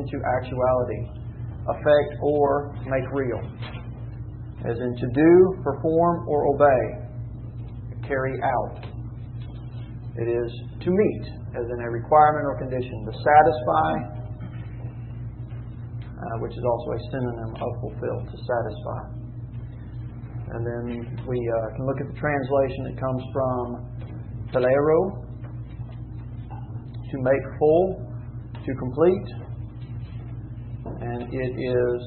into actuality, affect or make real. As in to do, perform, or obey, carry out. It is to meet, as in a requirement or condition, to satisfy, which is also a synonym of fulfill, to satisfy. And then we can look at the translation that comes from telero, to make full, to complete. And it is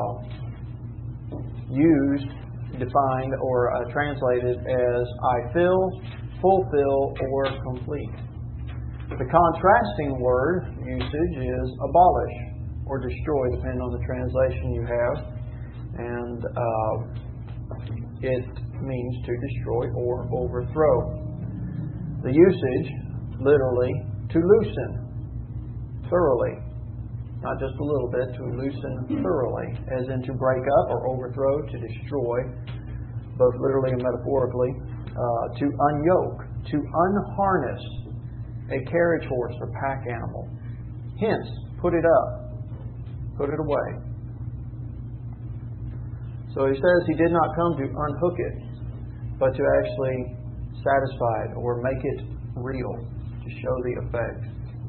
used, defined, or translated as I fill, fulfill, or complete. The contrasting word usage is abolish or destroy, depending on the translation you have. And it means to destroy or overthrow. The usage, literally, to loosen thoroughly. Not just a little bit, to loosen thoroughly. As in to break up or overthrow, to destroy, both literally and metaphorically. To unyoke, to unharness a carriage horse or pack animal. Hence, put it up, put it away. So he says he did not come to unhook it, but to actually satisfy it or make it real, to show the effect.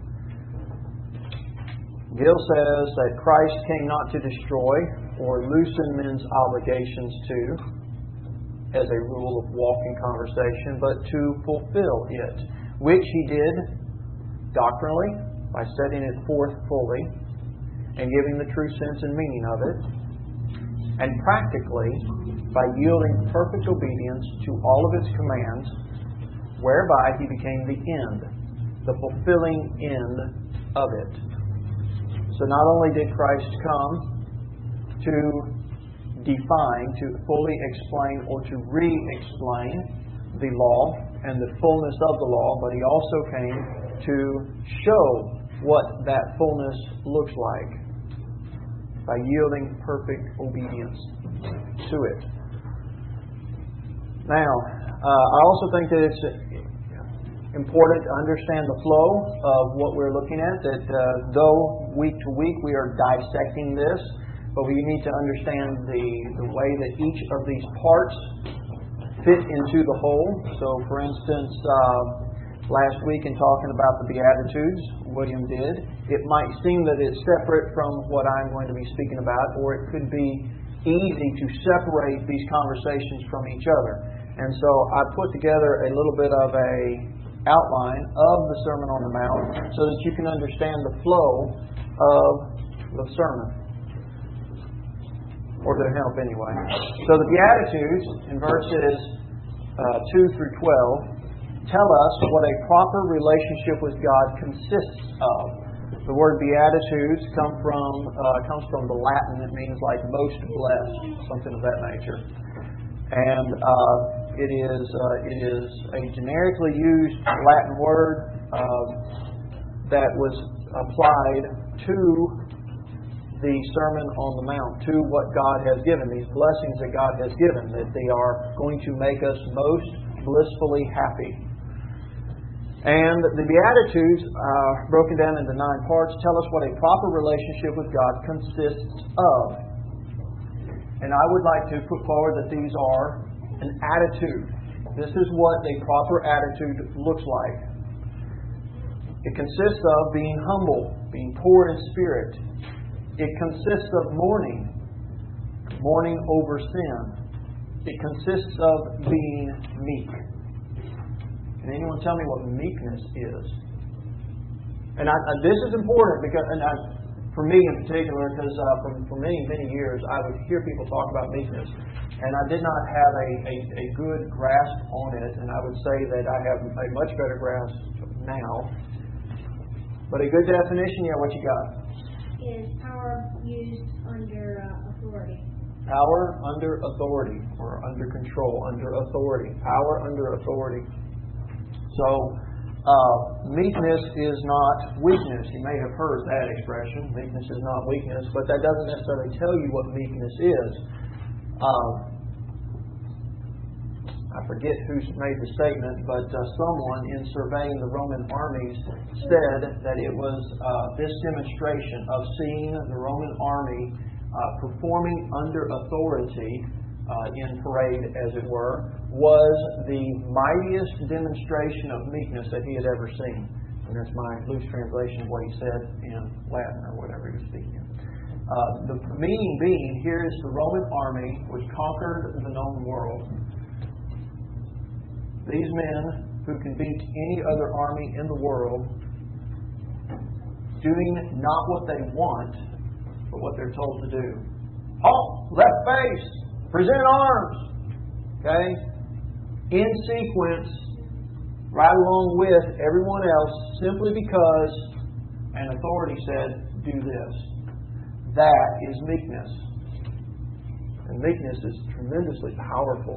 Gill says that Christ came not to destroy or loosen men's obligations to, as a rule of walking conversation, but to fulfill it, which he did doctrinally by setting it forth fully and giving the true sense and meaning of it, and practically by yielding perfect obedience to all of its commands, whereby he became the end, the fulfilling end of it. So not only did Christ come to define, to fully explain, or to re-explain the law and the fullness of the law, but he also came to show what that fullness looks like by yielding perfect obedience to it. Now, I also think that it's important to understand the flow of what we're looking at, that though week to week we are dissecting this, but we need to understand the way that each of these parts fit into the whole. So, for instance, last week in talking about the Beatitudes, William did, it might seem that it's separate from what I'm going to be speaking about, or it could be easy to separate these conversations from each other. And so I put together a little bit of a outline of the Sermon on the Mount so that you can understand the flow of the sermon. Or to help anyway. So the Beatitudes in verses 2 through 12 tell us what a proper relationship with God consists of. The word Beatitudes comes from the Latin. It means like most blessed, something of that nature. And it is a generically used Latin word that was applied to the Sermon on the Mount, to what God has given, these blessings that God has given, that they are going to make us most blissfully happy. And the Beatitudes, broken down into 9 parts, tell us what a proper relationship with God consists of. And I would like to put forward that these are an attitude. This is what a proper attitude looks like. It consists of being humble, being poor in spirit. It consists of mourning over sin. It consists of being meek. Can anyone tell me what meekness is? And this is important because, for me in particular, because for many years I would hear people talk about meekness, and I did not have a good grasp on it, and I would say that I have a much better grasp now. But a good definition, what you got? Is power used under authority. Power under authority, or under control, under authority. Power under authority. So, meekness is not weakness. You may have heard that expression. Meekness is not weakness, but that doesn't necessarily tell you what meekness is. I forget who made the statement, but someone in surveying the Roman armies said that it was this demonstration of seeing the Roman army performing under authority in parade, as it were, was the mightiest demonstration of meekness that he had ever seen. And that's my loose translation of what he said in Latin or whatever he was speaking in. The meaning being, here is the Roman army which conquered the known world. These men who can beat any other army in the world, doing not what they want, but what they're told to do. Halt! Left face! Present arms! Okay? In sequence, right along with everyone else, simply because an authority said, do this. That is meekness. And meekness is tremendously powerful.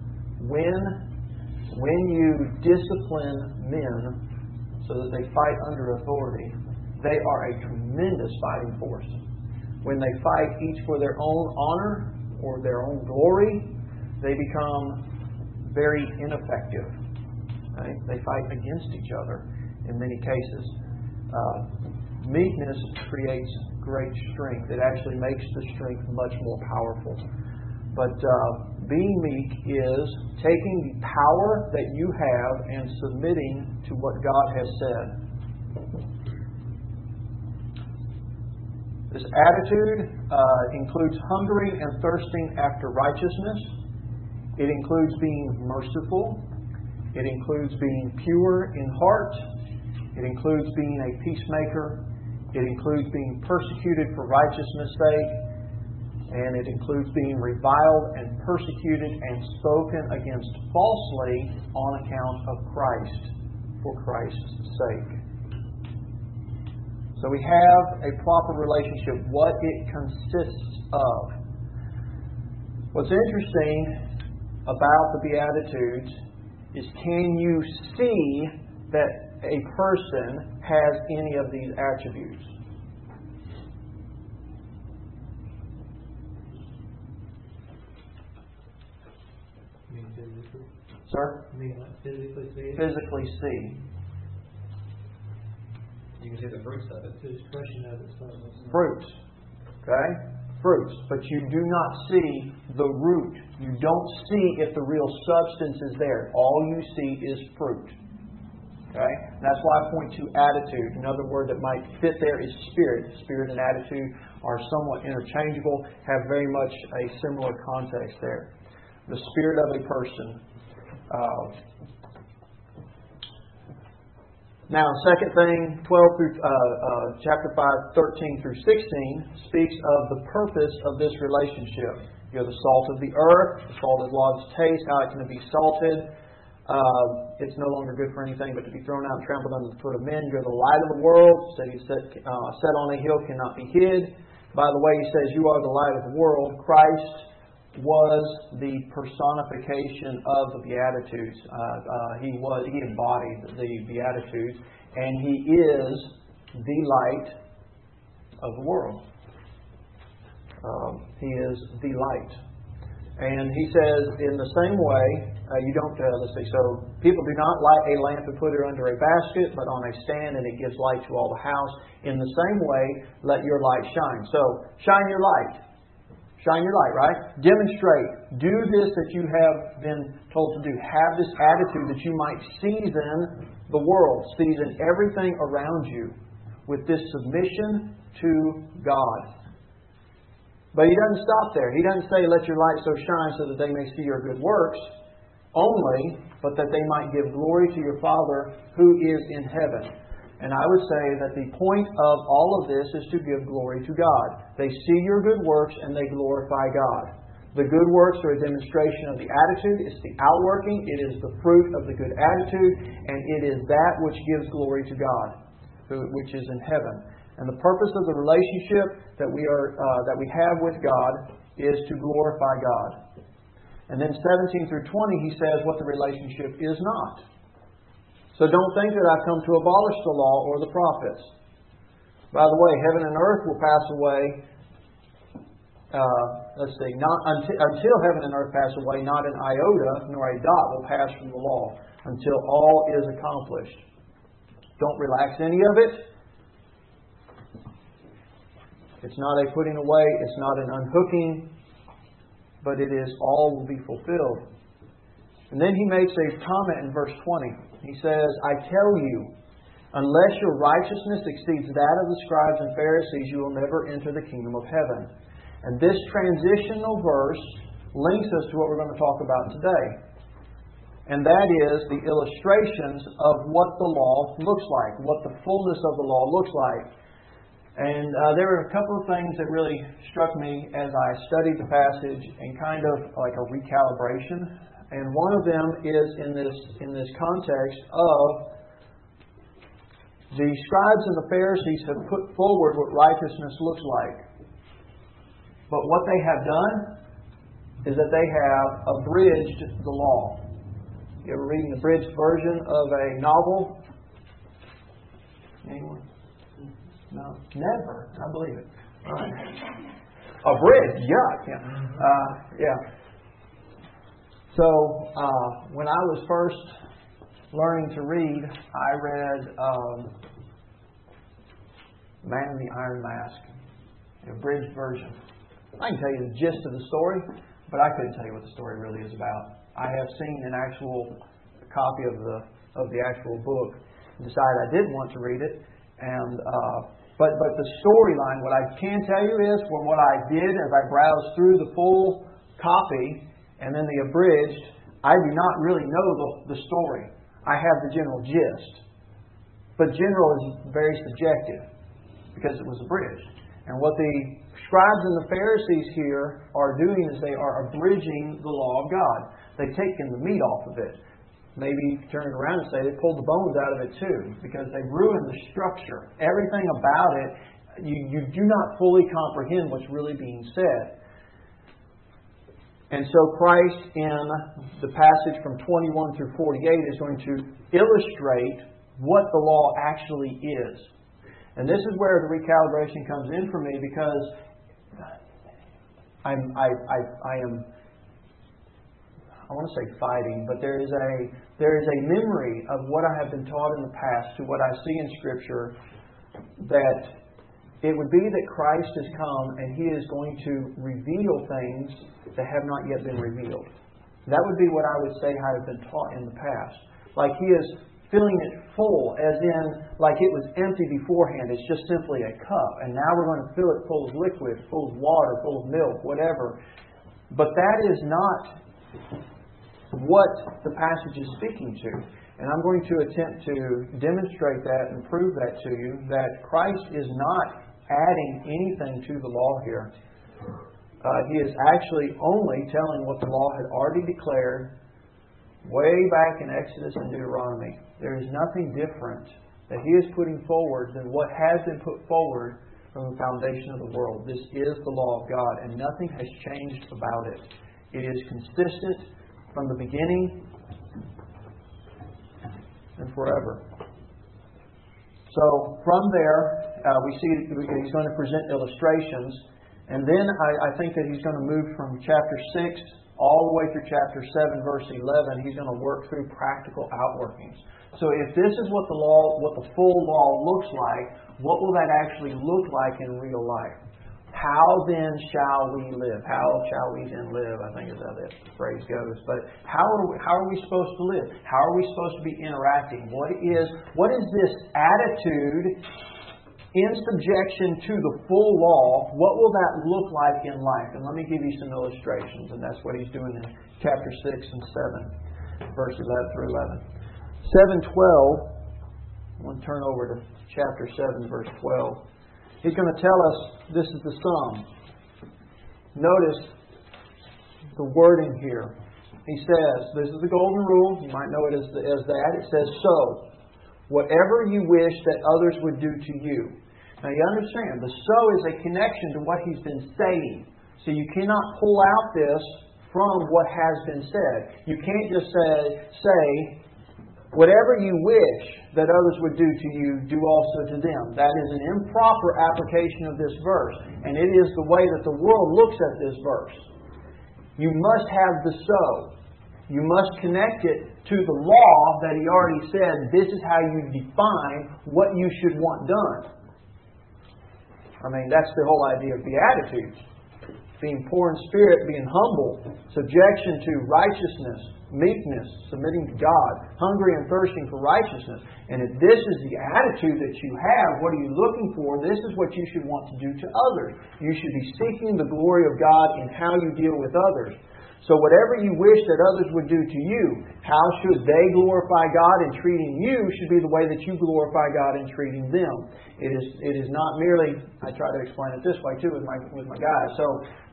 When you discipline men so that they fight under authority, they are a tremendous fighting force. When they fight each for their own honor or their own glory, they become very ineffective. Right? They fight against each other in many cases. Meekness creates great strength. It actually makes the strength much more powerful. But being meek is taking the power that you have and submitting to what God has said. This attitude includes hungering and thirsting after righteousness. It includes being merciful. It includes being pure in heart. It includes being a peacemaker. It includes being persecuted for righteousness' sake. And it includes being reviled and persecuted and spoken against falsely on account of Christ, for Christ's sake. So we have a proper relationship, what it consists of. What's interesting about the Beatitudes is, can you see that a person has any of these attributes? You mean physically? Sir? You mean like physically see it? Physically see. You can see the fruits of it. The expression of it. Fruits. Okay? Fruits. But you do not see the root. You don't see if the real substance is there. All you see is fruit. Okay? And that's why I point to attitude. Another word that might fit there is spirit. Spirit and attitude are somewhat interchangeable, have very much a similar context there. The spirit of a person. Now, second thing, 12 through chapter 5, 13 through 16 speaks of the purpose of this relationship. You're the salt of the earth. The salt has lost its taste. How it can be salted? It's no longer good for anything but to be thrown out and trampled under the foot of men. You're the light of the world. City set on a hill cannot be hid. By the way, he says you are the light of the world. Christ was the personification of the Beatitudes. He embodied the Beatitudes, and He is the light of the world. He is the light. And He says, in the same way, so people do not light a lamp and put it under a basket, but on a stand, and it gives light to all the house. In the same way, let your light shine. So, shine your light. Shine your light, right? Demonstrate. Do this that you have been told to do. Have this attitude that you might season the world, season everything around you with this submission to God. But He doesn't stop there. He doesn't say, let your light so shine so that they may see your good works only, but that they might give glory to your Father who is in heaven. And I would say that the point of all of this is to give glory to God. They see your good works and they glorify God. The good works are a demonstration of the attitude. It's the outworking. It is the fruit of the good attitude. And it is that which gives glory to God, which is in heaven. And the purpose of the relationship that we have with God is to glorify God. And then 17 through 20, he says what the relationship is not. So don't think that I've come to abolish the law or the prophets. By the way, heaven and earth will pass away, until heaven and earth pass away, not an iota nor a dot will pass from the law until all is accomplished. Don't relax any of it. It's not a putting away, it's not an unhooking, but it is all will be fulfilled. And then he makes a comment in verse 20. He says, I tell you, unless your righteousness exceeds that of the scribes and Pharisees, you will never enter the kingdom of heaven. And this transitional verse links us to what we're going to talk about today. And that is the illustrations of what the law looks like, what the fullness of the law looks like. And there were a couple of things that really struck me as I studied the passage and kind of like a recalibration. And one of them is in this context of the scribes and the Pharisees have put forward what righteousness looks like. But what they have done is that they have abridged the law. You ever reading the abridged version of a novel? Anyone? No? Never. I believe it. All right. Abridged. Yuck. Yeah. So, when I was first learning to read, I read Man in the Iron Mask, the abridged version. I can tell you the gist of the story, but I couldn't tell you what the story really is about. I have seen an actual copy of the actual book and decided I didn't want to read it. And but the storyline, what I can tell you is from what I did as I browsed through the full copy and then the abridged, I do not really know the story. I have the general gist. But general is very subjective because it was abridged. And what the scribes and the Pharisees here are doing is they are abridging the law of God. They've taken the meat off of it. Maybe turn it around and say they pulled the bones out of it too, because they've ruined the structure. Everything about it, you do not fully comprehend what's really being said. And so Christ in the passage from 21 through 48 is going to illustrate what the law actually is. And this is where the recalibration comes in for me, because I want to say fighting, but there is a memory of what I have been taught in the past to what I see in Scripture, that it would be that Christ has come and He is going to reveal things that have not yet been revealed. That would be what I would say I have been taught in the past. Like He is filling it full, as in like it was empty beforehand. It's just simply a cup. And now we're going to fill it full of liquid, full of water, full of milk, whatever. But that is not what the passage is speaking to. And I'm going to attempt to demonstrate that and prove that to you, that Christ is not adding anything to the law here. He is actually only telling what the law had already declared way back in Exodus and Deuteronomy. There is nothing different that He is putting forward than what has been put forward from the foundation of the world. This is the law of God, and nothing has changed about it. It is consistent from the beginning and forever. So from there, we see He's going to present illustrations. And then I think that He's going to move from chapter 6 all the way through chapter 7, verse 11. He's going to work through practical outworkings. So if this is what the full law looks like, what will that actually look like in real life? How then shall we live? How shall we then live? I think is how that phrase goes. But how are we supposed to live? How are we supposed to be interacting? What is this attitude in subjection to the full law? What will that look like in life? And let me give you some illustrations. And that's what He's doing in chapter 6 and 7, verse 11 through 11. 7:12. I want to turn over to chapter 7, verse 12. He's going to tell us this is the sum. Notice the wording here. He says, this is the golden rule. You might know it as that. It says, so, whatever you wish that others would do to you. Now you understand, the so is a connection to what He's been saying. So you cannot pull out this from what has been said. You can't just say, whatever you wish that others would do to you, do also to them. That is an improper application of this verse. And it is the way that the world looks at this verse. You must have the so. You must connect it to the law that He already said, this is how you define what you should want done. I mean, that's the whole idea of Beatitudes. Being poor in spirit, being humble, subjection to righteousness, meekness, submitting to God, hungry and thirsting for righteousness. And if this is the attitude that you have, what are you looking for? This is what you should want to do to others. You should be seeking the glory of God in how you deal with others. So whatever you wish that others would do to you, how should they glorify God in treating you should be the way that you glorify God in treating them. It is not merely, I try to explain it this way too with my guys. So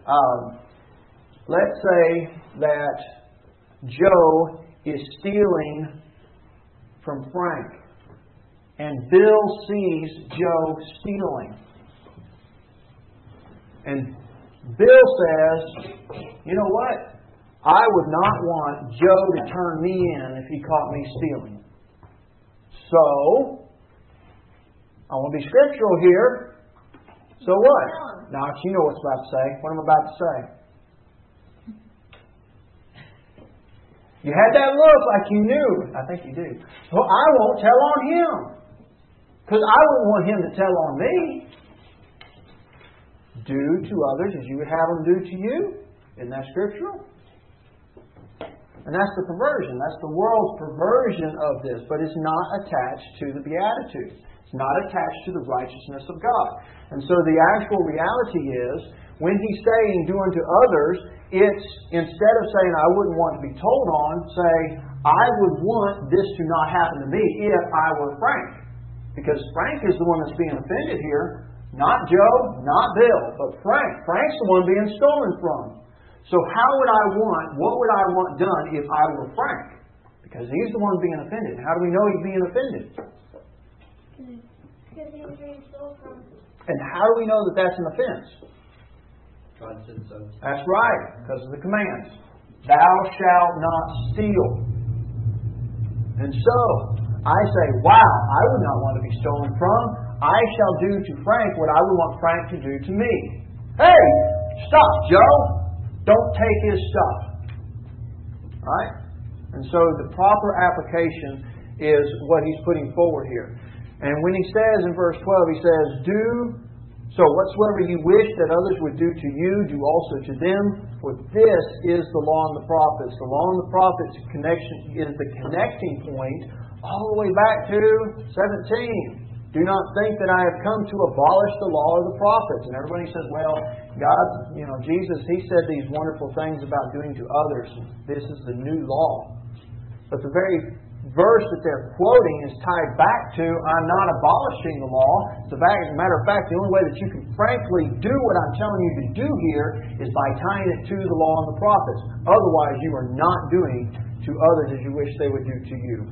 let's say that Joe is stealing from Frank, and Bill sees Joe stealing. And Bill says, you know what? I would not want Joe to turn me in if he caught me stealing. So, I want to be scriptural here. So what? Now, you know what's about to say. What I'm about to say. You had that look like you knew. I think you do. Well, I won't tell on him. Because I won't want him to tell on me. Do to others as you would have them do to you. Isn't that scriptural? And that's the perversion. That's the world's perversion of this. But it's not attached to the Beatitudes. It's not attached to the righteousness of God. And so the actual reality is, when He's saying, do unto others, it's, instead of saying, I wouldn't want to be told on, say, I would want this to not happen to me if I were Frank. Because Frank is the one that's being offended here. Not Joe, not Bill, but Frank. Frank's the one being stolen from. So what would I want done if I were Frank? Because he's the one being offended. How do we know he's being offended? Because he was being stolen from. And how do we know that that's an offense? God said so. That's right, because of the commands. Thou shalt not steal. And so, I say, wow, I would not want to be stolen from. I shall do to Frank what I would want Frank to do to me. Hey, stop, Joe. Don't take his stuff. Right? And so the proper application is what he's putting forward here. And when he says in verse 12, he says, so whatsoever you wish that others would do to you, do also to them. For this is the law and the prophets. The law and the prophets connection is the connecting point all the way back to 17. Do not think that I have come to abolish the law of the prophets. And everybody says, well, God, Jesus, He said these wonderful things about doing to others. This is the new law. But the very verse that they're quoting is tied back to, I'm not abolishing the law. As a matter of fact, the only way that you can frankly do what I'm telling you to do here is by tying it to the law and the prophets. Otherwise, you are not doing to others as you wish they would do to you.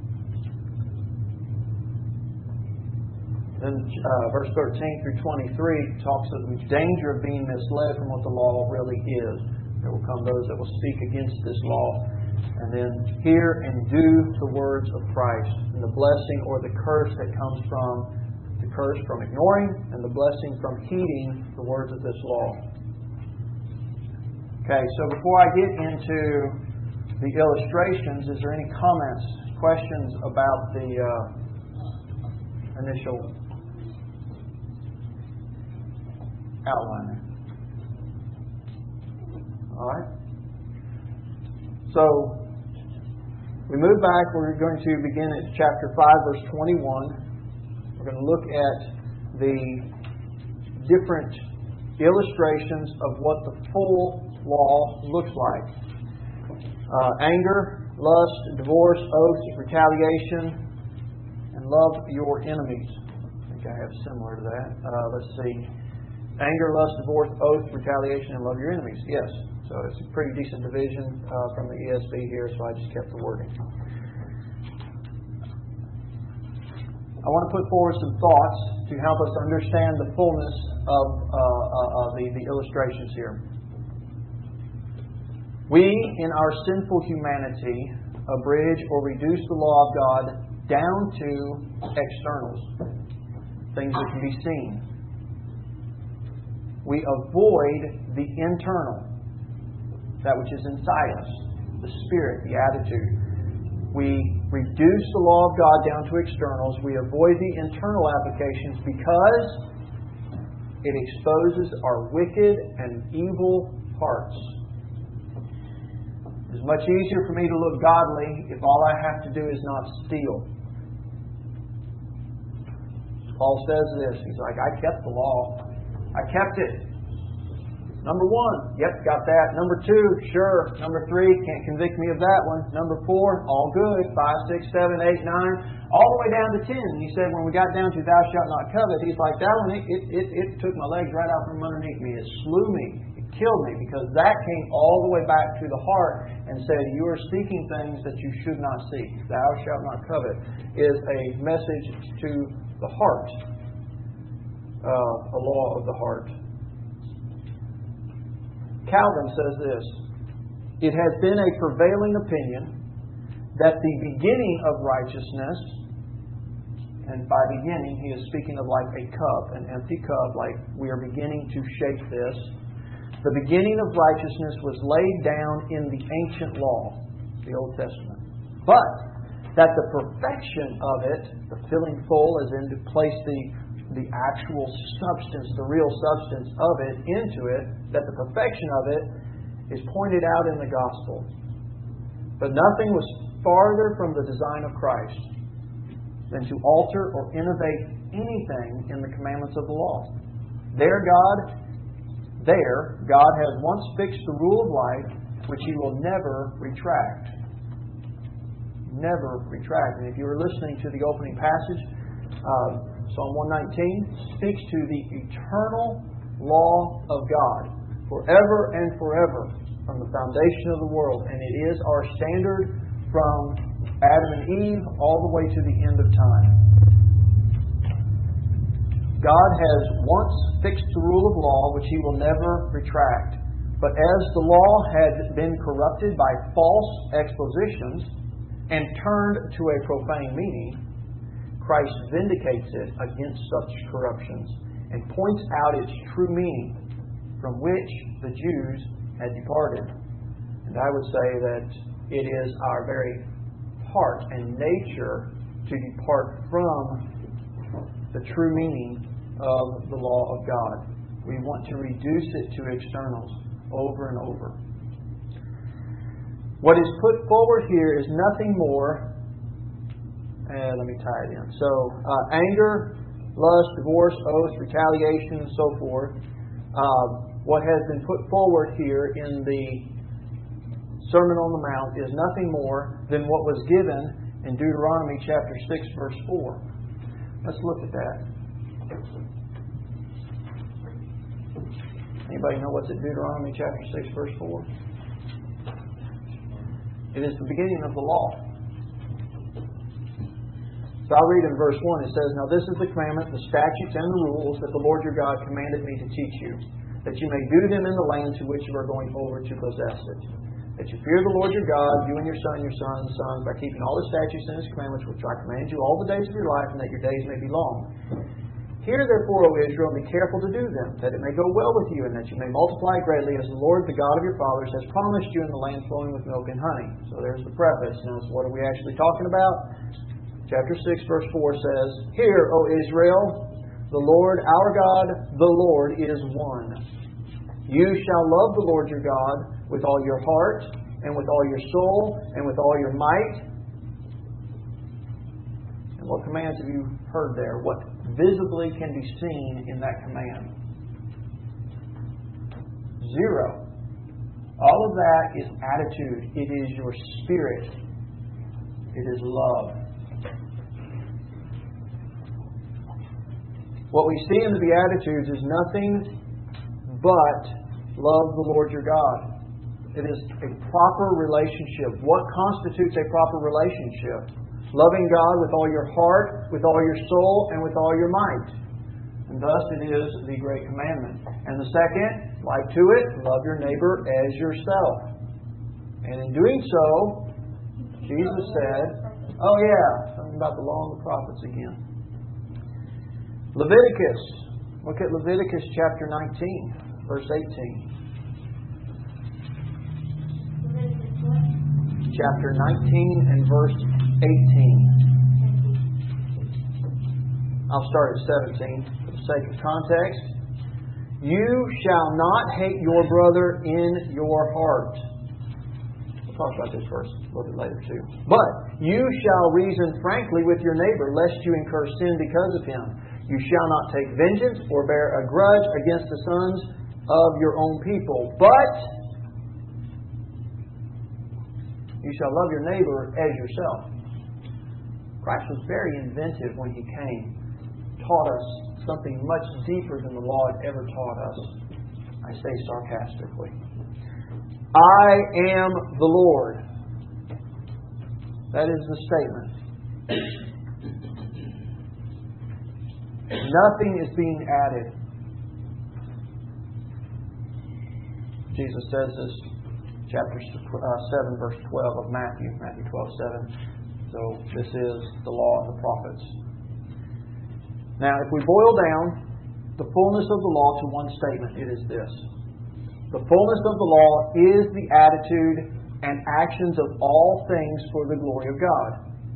Then verse 13 through 23 talks of the danger of being misled from what the law really is. There will come those that will speak against this law, and then hear and do the words of Christ, and the blessing or the curse that comes from the curse from ignoring, and the blessing from heeding the words of this law. Okay, so before I get into the illustrations, is there any comments, questions about the initial outline? Alright. So, we move back. We're going to begin at chapter 5, verse 21. We're going to look at the different illustrations of what the full law looks like. Anger, lust, divorce, oaths, retaliation, and love your enemies. I think I have similar to that. Let's see. Anger, lust, divorce, oath, retaliation, and love your enemies. Yes. So it's a pretty decent division from the ESV here, so I just kept the wording. I want to put forward some thoughts to help us understand the fullness of the illustrations here. We, in our sinful humanity, abridge, or reduce the law of God down to externals, things that can be seen. We avoid the internal, that which is inside us, the spirit, the attitude. We reduce the law of God down to externals. We avoid the internal applications because it exposes our wicked and evil hearts. It's much easier for me to look godly if all I have to do is not steal. Paul says this. He's like, I kept the law. I kept it. Number 1, yep, got that. Number 2, sure. Number 3, can't convict me of that one. Number 4, all good. 5, 6, 7, 8, 9, all the way down to 10. And he said, when we got down to thou shalt not covet, he's like, that one, it took my legs right out from underneath me. It slew me. It killed me, because that came all the way back to the heart and said, you are seeking things that you should not seek. Thou shalt not covet is a message to the heart, a law of the heart. Calvin says this: it has been a prevailing opinion that the beginning of righteousness, and by beginning he is speaking of like a cup, an empty cup, like we are beginning to shake this. The beginning of righteousness was laid down in the ancient law, the Old Testament. But that the perfection of it, the filling full, as in to place the actual substance, the real substance of it into it, that the perfection of it is pointed out in the gospel. But nothing was farther from the design of Christ than to alter or innovate anything in the commandments of the law. There God has once fixed the rule of life, which He will never retract. Never retract. And if you were listening to the opening passage, Psalm 119 speaks to the eternal law of God forever and forever from the foundation of the world. And it is our standard from Adam and Eve all the way to the end of time. God has once fixed the rule of law, which He will never retract. But as the law had been corrupted by false expositions and turned to a profane meaning, Christ vindicates it against such corruptions and points out its true meaning, from which the Jews had departed. And I would say that it is our very heart and nature to depart from the true meaning of the law of God. We want to reduce it to externals over and over. What is put forward here is nothing more. Let me tie it in. So, anger, lust, divorce, oath, retaliation, and so forth. What has been put forward here in the Sermon on the Mount is nothing more than what was given in Deuteronomy chapter 6, verse 4. Let's look at that. Anybody know what's at Deuteronomy chapter 6, verse 4? It is the beginning of the law. So I'll read in verse 1. It says, Now this is the commandment, the statutes, and the rules that the Lord your God commanded me to teach you, that you may do them in the land to which you are going over to possess it. That you fear the Lord your God, you and your sons' sons, by keeping all the statutes and His commandments which I command you all the days of your life, and that your days may be long. Hear therefore, O Israel, and be careful to do them, that it may go well with you, and that you may multiply greatly, as the Lord, the God of your fathers, has promised you in the land flowing with milk and honey. So there's the preface. Now, what are we actually talking about? Chapter 6, verse 4 says, Hear, O Israel, the Lord our God, the Lord is one. You shall love the Lord your God with all your heart, and with all your soul, and with all your might. And what commands have you heard there? What visibly can be seen in that command? 0. All of that is attitude. It is your spirit. It is love. What we see in the Beatitudes is nothing but love the Lord your God. It is a proper relationship. What constitutes a proper relationship? Loving God with all your heart, with all your soul, and with all your might. And thus it is the great commandment. And the second, like to it, love your neighbor as yourself. And in doing so, Jesus said, oh yeah, something about the law and the prophets again. Leviticus. Look at Leviticus chapter 19, verse 18. Chapter 19 and verse 18. I'll start at 17 for the sake of context. You shall not hate your brother in your heart. We'll talk about this verse a little bit later too. But you shall reason frankly with your neighbor, lest you incur sin because of him. You shall not take vengeance or bear a grudge against the sons of your own people. But you shall love your neighbor as yourself. Christ was very inventive when He came. Taught us something much deeper than the law had ever taught us. I say sarcastically. I am the Lord. That is the statement. Nothing is being added. Jesus says this, chapter 7, verse 12 of Matthew 12:7. So this is the law and the prophets. Now, if we boil down the fullness of the law to one statement, it is this. The fullness of the law is the attitude and actions of all things for the glory of God.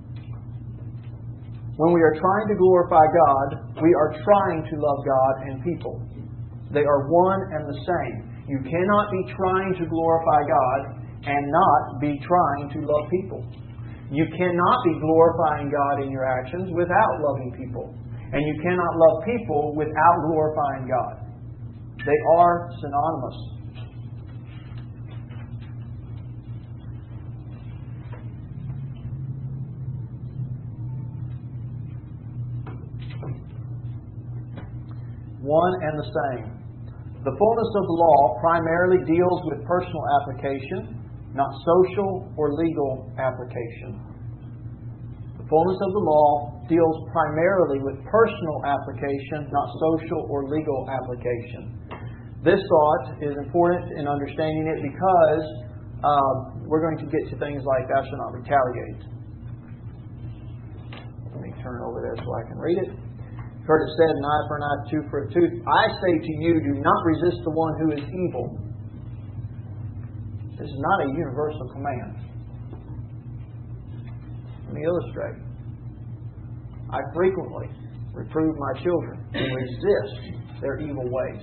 When we are trying to glorify God, we are trying to love God and people. They are one and the same. You cannot be trying to glorify God and not be trying to love people. You cannot be glorifying God in your actions without loving people. And you cannot love people without glorifying God. They are synonymous. One and the same. The fullness of the law primarily deals with personal application, not social or legal application. The fullness of the law deals primarily with personal application, not social or legal application. This thought is important in understanding it because we're going to get to things like thou shalt not retaliate. Let me turn over there so I can read it. You've heard it said, an eye for an eye, tooth for a tooth. I say to you, do not resist the one who is evil. This is not a universal command. Let me illustrate. I frequently reprove my children and resist their evil ways.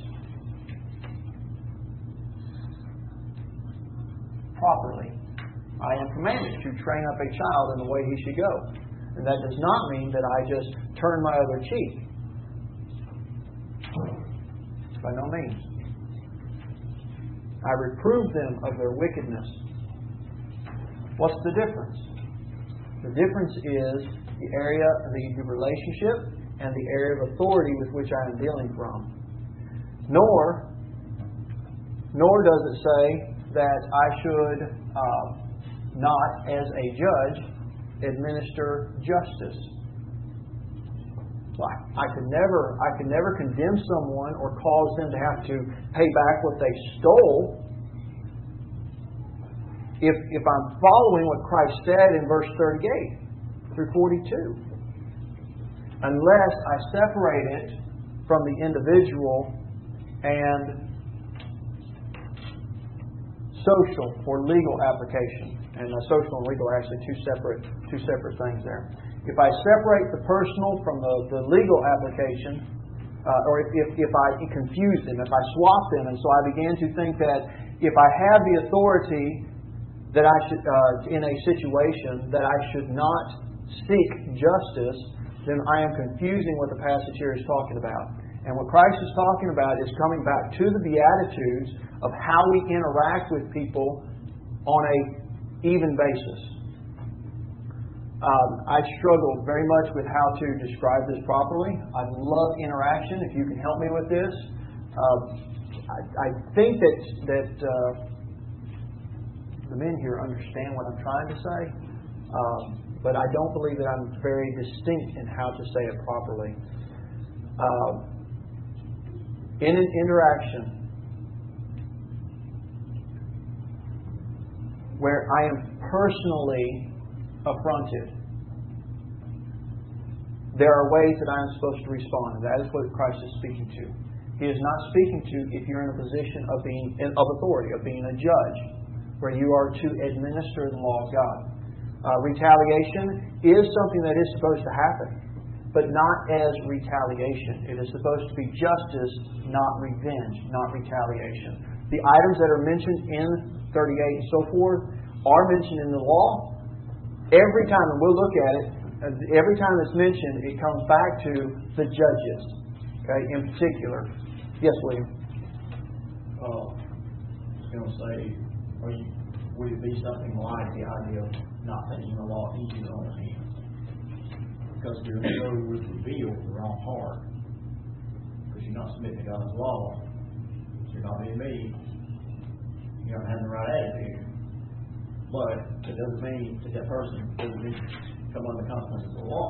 Properly, I am commanded to train up a child in the way he should go. And that does not mean that I just turn my other cheek. By no means. I reprove them of their wickedness. What's the difference? The difference is the area, the relationship, and the area of authority with which I am dealing from. Nor does it say that I should not, as a judge, administer justice. I could never condemn someone or cause them to have to pay back what they stole if I'm following what Christ said in verse 38 through 42. Unless I separate it from the individual and social or legal application. And social and legal are actually two separate things there. If I separate the personal from the legal application, or if I confuse them, if I swap them, and so I began to think that if I have the authority that I should in a situation that I should not seek justice, then I am confusing what the passage here is talking about. And what Christ is talking about is coming back to the Beatitudes of how we interact with people on a even basis. I struggle very much with how to describe this properly. I love interaction. If you can help me with this, I think that the men here understand what I'm trying to say, but I don't believe that I'm very distinct in how to say it properly. In an interaction where I am personally affronted, there are ways that I am supposed to respond. And that is what Christ is speaking to. He is not speaking to if you're in a position of authority, of being a judge, where you are to administer the law of God. Retaliation is something that is supposed to happen, but not as retaliation. It is supposed to be justice, not revenge, not retaliation. The items that are mentioned in 38 and so forth are mentioned in the law. Every time, and we'll look at it, every time it's mentioned, it comes back to the judges. Okay, in particular. Yes, William? I was going to say, would it be something like the idea of not taking the law into your own hands? Because you're so revealed the wrong heart. Because you're not submitting to God's law. You're not being meek. You're not having the right attitude. But it doesn't mean that person doesn't need to come under the consequences of the law.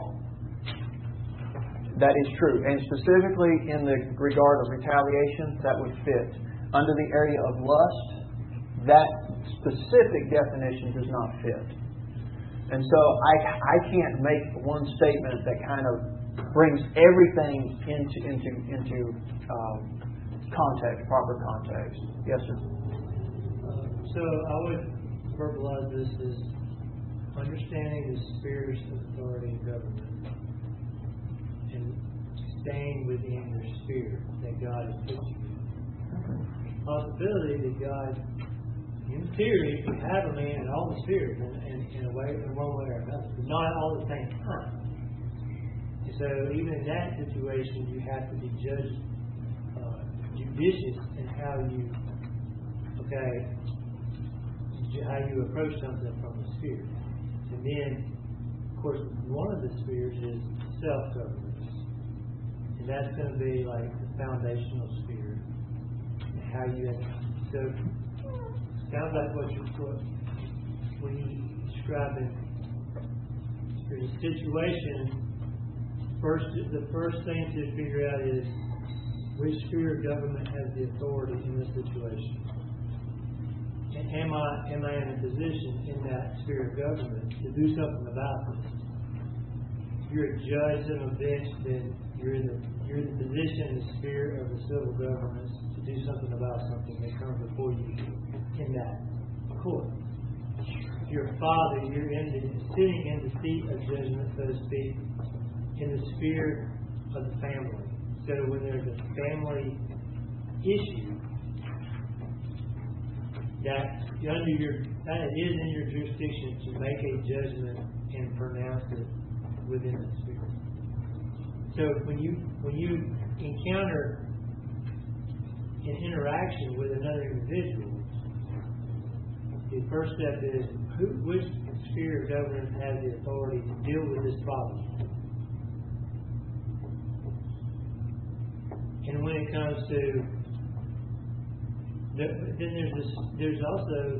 That is true. And specifically in the regard of retaliation, that would fit. Under the area of lust, that specific definition does not fit. And so I can't make one statement that kind of brings everything into context, proper context. Yes, sir? So I would verbalize this as understanding the spheres of authority and government and staying within your sphere that God has put you in. Possibility that God, in theory, could have a man in all the spheres in one way or another, but not all at the same time. And so even in that situation, you have to be judicious in how you approach something from the sphere. And then, of course, one of the spheres is self-governance. And that's going to be like the foundational sphere. And how you so sounds like when you describe it, there's a situation. The first thing to figure out is which sphere of government has the authority in this situation. And am I in a position in that sphere of government to do something about this? If you're a judge on a bench, then you're in the position in the sphere of the civil government to do something about something that comes before you in that court. If you're a father, you're sitting in the seat of judgment, so to speak, in the sphere of the family. So when there's a family issue, that is in your jurisdiction to make a judgment and pronounce it within the sphere. So when you encounter an interaction with another individual, the first step is which sphere of government has the authority to deal with this problem. And when it comes to then there's also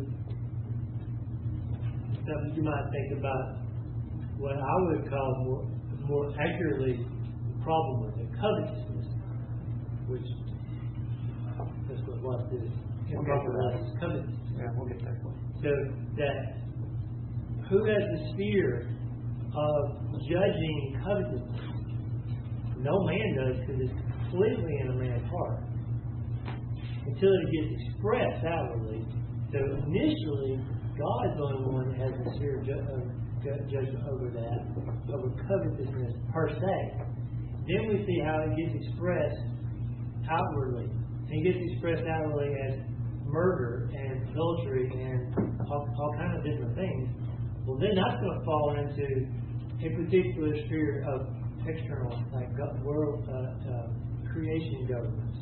stuff you might think about what I would call more accurately the problem with it, covetousness, which that's what lust is. Covetousness. Yeah, we'll get that one. So that who has the sphere of judging covetousness? No man does, because it's completely in a man's heart. Until it gets expressed outwardly. So initially, God is the only one that has the sphere of judgment over that, over covetousness per se. Then we see how it gets expressed outwardly. And it gets expressed outwardly as murder and adultery and all kinds of different things. Well, then that's going to fall into a particular sphere of external, like world creation governments.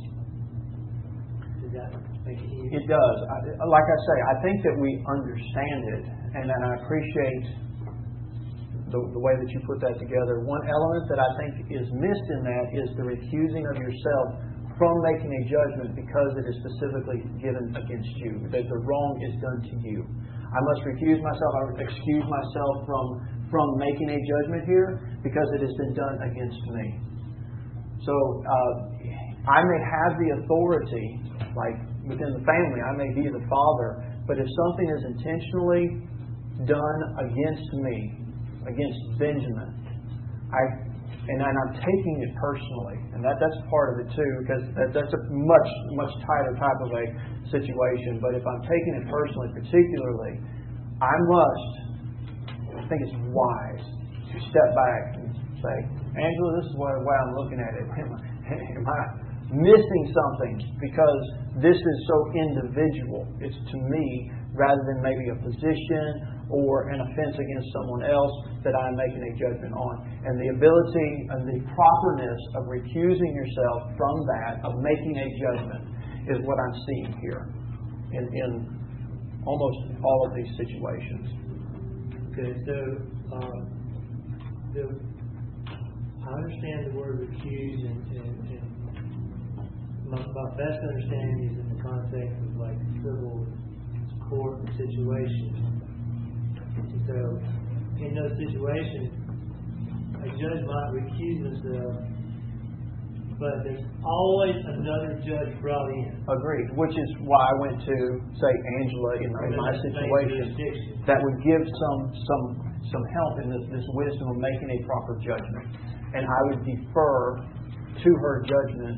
It does. Like I say, I think that we understand it, and I appreciate the way that you put that together. One element that I think is missed in that is the recusing of yourself from making a judgment because it is specifically given against you, that the wrong is done to you. I must recuse myself, I excuse myself from making a judgment here because it has been done against me. So I may have the authority, like within the family, I may be the father, but if something is intentionally done against me, against Benjamin. And I'm taking it personally, and that's part of it too, because that's a much tighter type of a situation. But if I'm taking it personally, particularly, I think it's wise to step back and say, Angela, this is the way I'm looking at it. Am I missing something? Because this is so individual. It's to me, rather than maybe a position or an offense against someone else that I'm making a judgment on. And the ability and the properness of recusing yourself from that, of making a judgment, is what I'm seeing here in almost all of these situations. Okay, so I understand the word recuse, and my best understanding is in the context of like civil court situations. So, in those situations, a judge might recuse himself, but there's always another judge brought in. Agreed. Which is why I went to, say, Angela in my situation. That would give some help in this wisdom of making a proper judgment. And I would defer to her judgment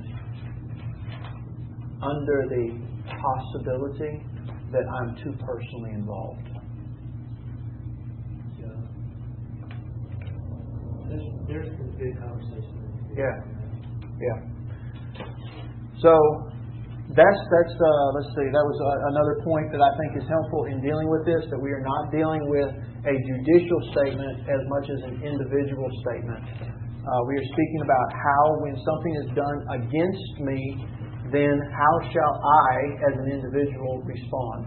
under the possibility that I'm too personally involved. There's some good conversation. Yeah. So that's let's see. That was another point that I think is helpful in dealing with this. That we are not dealing with a judicial statement as much as an individual statement. We are speaking about how, when something is done against me, then how shall I, as an individual, respond?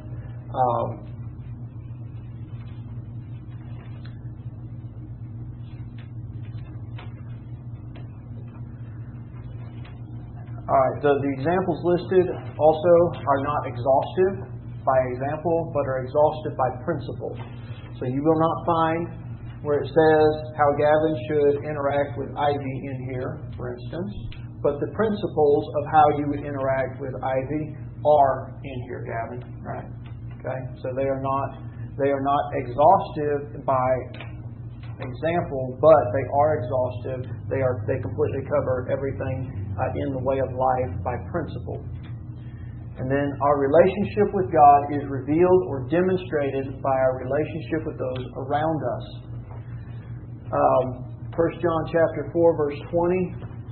All right, so the examples listed also are not exhaustive by example, but are exhaustive by principle. So you will not find where it says how Gavin should interact with Ivy in here, for instance, but the principles of how you would interact with Ivy are in here, Gavin. Right? Okay, so they are not exhaustive by example, but they are exhaustive. They completely cover everything in the way of life by principle. And then our relationship with God is revealed or demonstrated by our relationship with those around us. 1 John chapter 4, verse 20.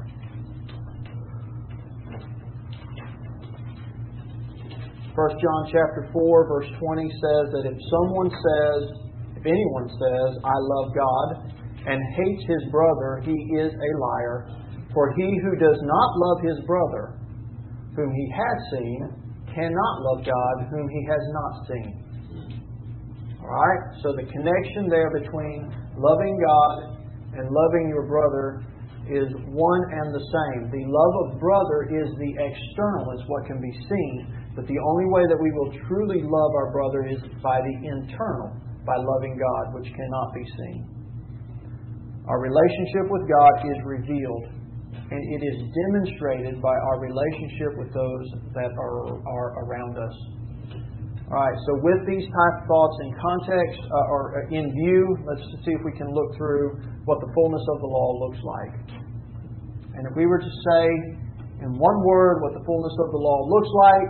1 John chapter 4, verse 20 says that if anyone says, I love God, and hates his brother, he is a liar. For he who does not love his brother, whom he has seen, cannot love God, whom he has not seen. Alright? So the connection there between loving God and loving your brother is one and the same. The love of brother is the external, is what can be seen. But the only way that we will truly love our brother is by the internal, by loving God, which cannot be seen. Our relationship with God is revealed, and it is demonstrated by our relationship with those that are around us. All right, so with these type of thoughts in context or in view, let's see if we can look through what the fullness of the law looks like. And if we were to say in one word what the fullness of the law looks like,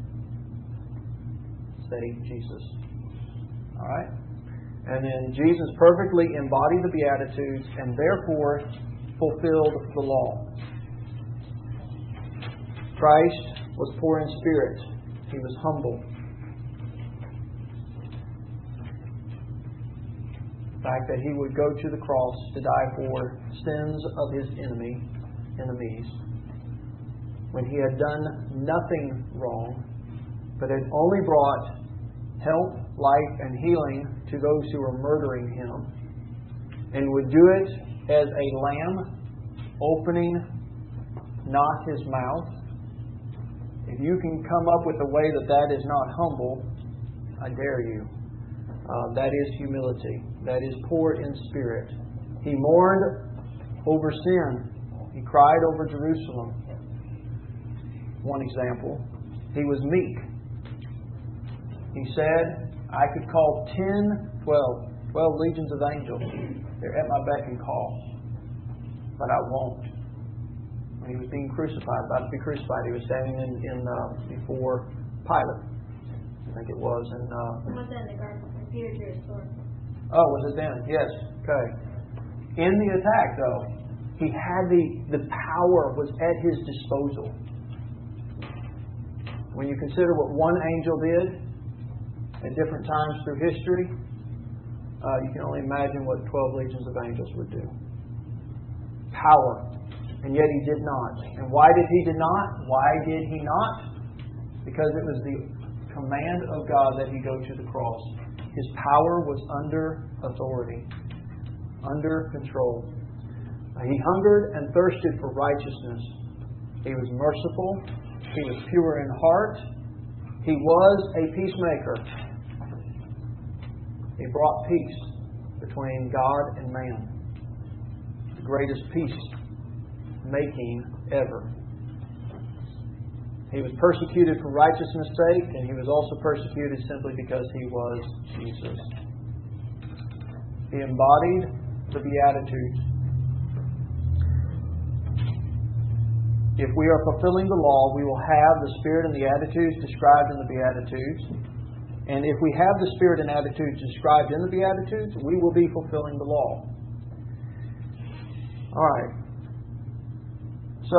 say Jesus. All right? And then Jesus perfectly embodied the Beatitudes and therefore fulfilled the law. Christ was poor in spirit. He was humble. The fact that He would go to the cross to die for sins of His enemies, when He had done nothing wrong, but had only brought help, life, and healing to those who were murdering Him, and would do it as a lamb opening not His mouth. If you can come up with a way that is not humble, I dare you. That is humility. That is poor in spirit. He mourned over sin. He cried over Jerusalem. One example. He was meek. He said, I could call 12 legions of angels. They're at my beck and call. But I won't. When he was being crucified, about to be crucified, he was standing before Pilate. I think it was. And Was that in the garden? When Peter drew his sword. oh, was it then? Yes. Okay. In the attack, though, he had the power was at his disposal. When you consider what one angel did at different times through history, you can only imagine what 12 legions of angels would do. Power. And yet he did not. And why did he not? Why did he not? Because it was the command of God that he go to the cross. His power was under authority, under control. He hungered and thirsted for righteousness. He was merciful. He was pure in heart. He was a peacemaker. He brought peace between God and man. The greatest peace-making ever. He was persecuted for righteousness' sake, and he was also persecuted simply because he was Jesus. He embodied the Beatitudes. If we are fulfilling the law, we will have the spirit and the attitudes described in the Beatitudes. And if we have the spirit and attitudes described in the Beatitudes, we will be fulfilling the law. All right. So,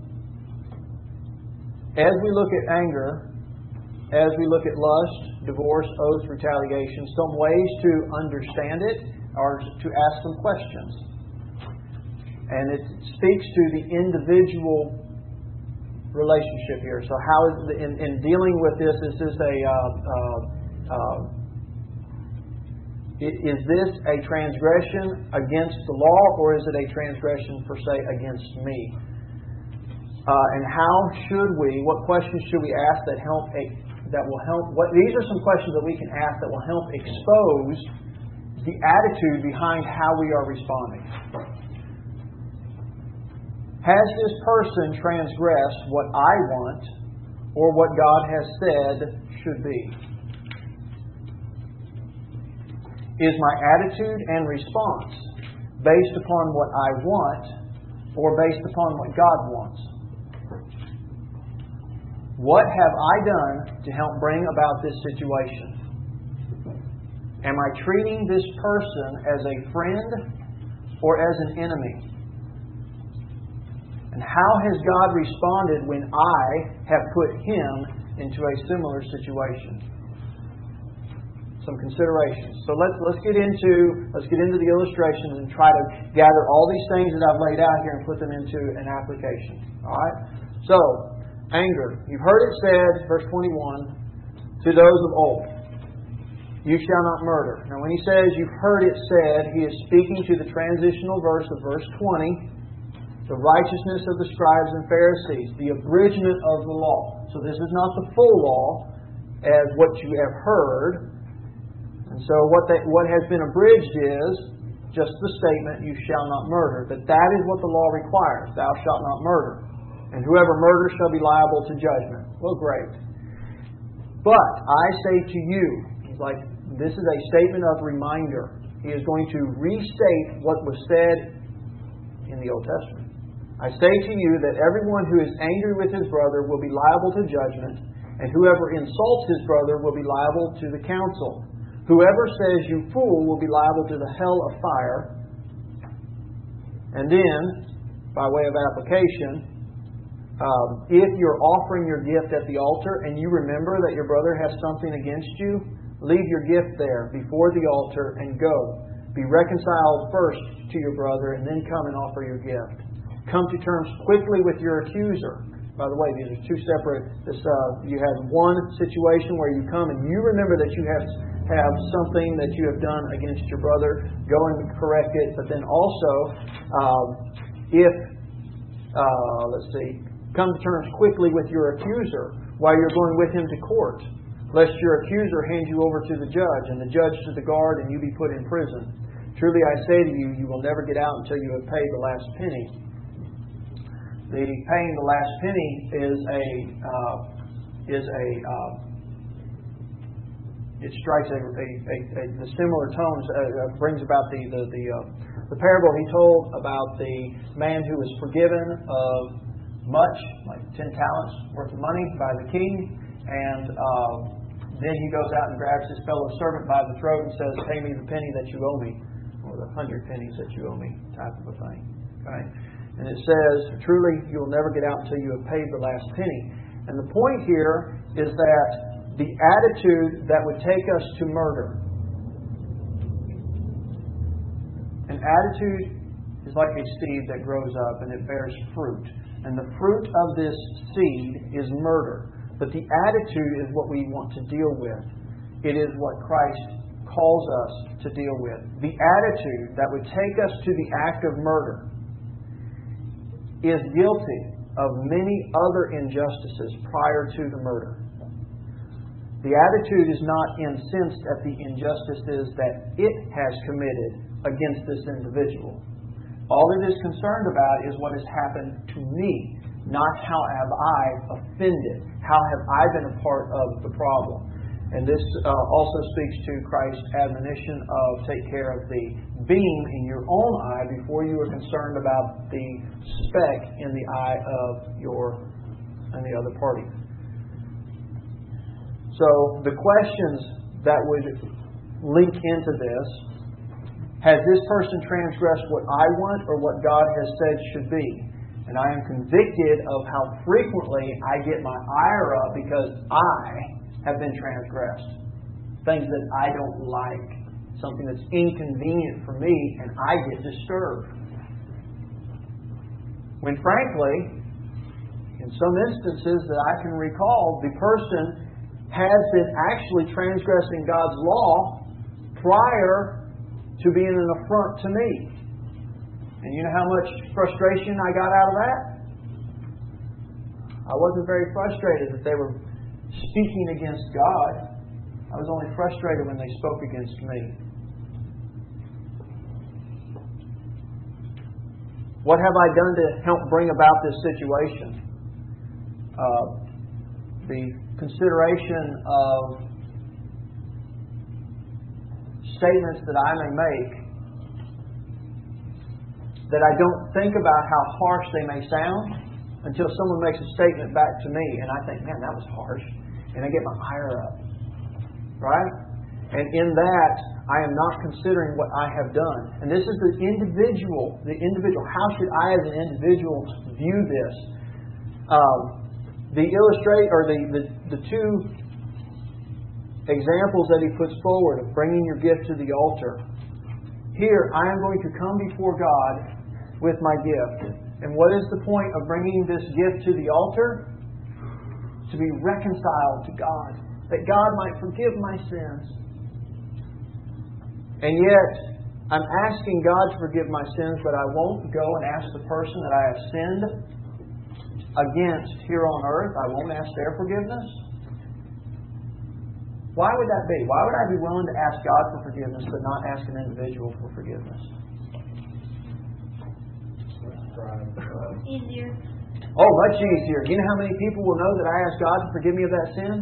as we look at anger, as we look at lust, divorce, oath, retaliation, some ways to understand it are to ask some questions. And it speaks to the individual relationship here. So how is in dealing with this? Is this a transgression against the law, or is it a transgression per se against me? And how should we? What questions should we ask that will help? These are some questions that we can ask that will help expose the attitude behind how we are responding. Has this person transgressed what I want or what God has said should be? Is my attitude and response based upon what I want or based upon what God wants? What have I done to help bring about this situation? Am I treating this person as a friend or as an enemy? And how has God responded when I have put him into a similar situation? Some considerations. So let's get into the illustrations and try to gather all these things that I've laid out here and put them into an application. All right? So, anger. You've heard it said, verse 21, to those of old, you shall not murder. Now when he says you've heard it said, he is speaking to the transitional verse of verse 20, the righteousness of the scribes and Pharisees, the abridgment of the law. So this is not the full law as what you have heard. And so what has been abridged is just the statement, you shall not murder. But that is what the law requires. Thou shalt not murder. And whoever murders shall be liable to judgment. Well, great. But I say to you, this is a statement of reminder. He is going to restate what was said in the Old Testament. I say to you that everyone who is angry with his brother will be liable to judgment, and whoever insults his brother will be liable to the council. Whoever says you fool will be liable to the hell of fire. And then, by way of application, if you're offering your gift at the altar and you remember that your brother has something against you, leave your gift there before the altar and go. Be reconciled first to your brother and then come and offer your gift. Come to terms quickly with your accuser. By the way, these are two separate. You have one situation where you come and you remember that you have something that you have done against your brother. Go and correct it. But then also, come to terms quickly with your accuser while you're going with him to court, lest your accuser hand you over to the judge, and the judge to the guard, and you be put in prison. Truly I say to you, you will never get out until you have paid the last penny. The paying the last penny is it strikes the similar tones, brings about the parable he told about the man who was forgiven of much, like 10 talents worth of money by the king, and then he goes out and grabs his fellow servant by the throat and says, "Pay me the penny that you owe me," or the 100 pennies that you owe me, type of a thing. Okay? And it says, "Truly, you will never get out until you have paid the last penny." And the point here is that the attitude that would take us to murder, an attitude is like a seed that grows up and it bears fruit. And the fruit of this seed is murder. But the attitude is what we want to deal with. It is what Christ calls us to deal with. The attitude that would take us to the act of murder is guilty of many other injustices prior to the murder. The attitude is not incensed at the injustices that it has committed against this individual. All it is concerned about is what has happened to me, not how have I offended, how have I been a part of the problem. And this also speaks to Christ's admonition of take care of the beam in your own eye before you are concerned about the speck in the eye of the other party. So the questions that would link into this: has this person transgressed what I want or what God has said should be? And I am convicted of how frequently I get my ire up because I have been transgressed. Things that I don't like. Something that's inconvenient for me, and I get disturbed. When frankly, in some instances that I can recall, the person has been actually transgressing God's law prior to being an affront to me. And you know how much frustration I got out of that? I wasn't very frustrated that they were speaking against God. I was only frustrated when they spoke against me. What have I done to help bring about this situation? The consideration of statements that I may make that I don't think about how harsh they may sound until someone makes a statement back to me and I think, man, that was harsh. And I get my ire up. Right? And in that, I am not considering what I have done. And this is the individual. How should I as an individual view this? The two examples that he puts forward of bringing your gift to the altar. Here, I am going to come before God with my gift. And what is the point of bringing this gift to the altar? To be reconciled to God. That God might forgive my sins. And yet, I'm asking God to forgive my sins, but I won't go and ask the person that I have sinned against here on earth. I won't ask their forgiveness. Why would that be? Why would I be willing to ask God for forgiveness but not ask an individual for forgiveness? Easier. Oh, much easier. You know how many people will know that I asked God to forgive me of that sin?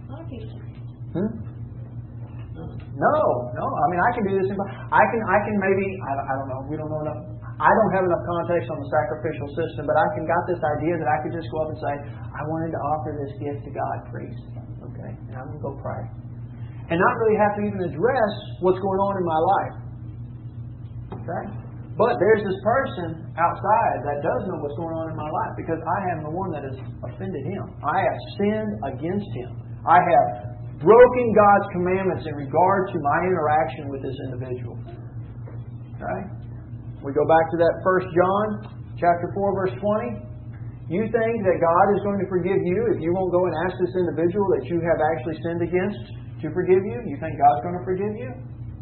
No. I mean, I can do this. I can maybe, I don't know. We don't know enough. I don't have enough context on the sacrificial system, but I can got this idea that I could just go up and say, I wanted to offer this gift to God, priest. Okay? And I'm going to go pray. And not really have to even address what's going on in my life. Okay? But there's this person outside that does know what's going on in my life because I am the one that has offended him. I have sinned against him. I have broken God's commandments in regard to my interaction with this individual. Okay? We go back to that 1 John chapter 4, verse 20. You think that God is going to forgive you if you won't go and ask this individual that you have actually sinned against to forgive you? You think God's going to forgive you?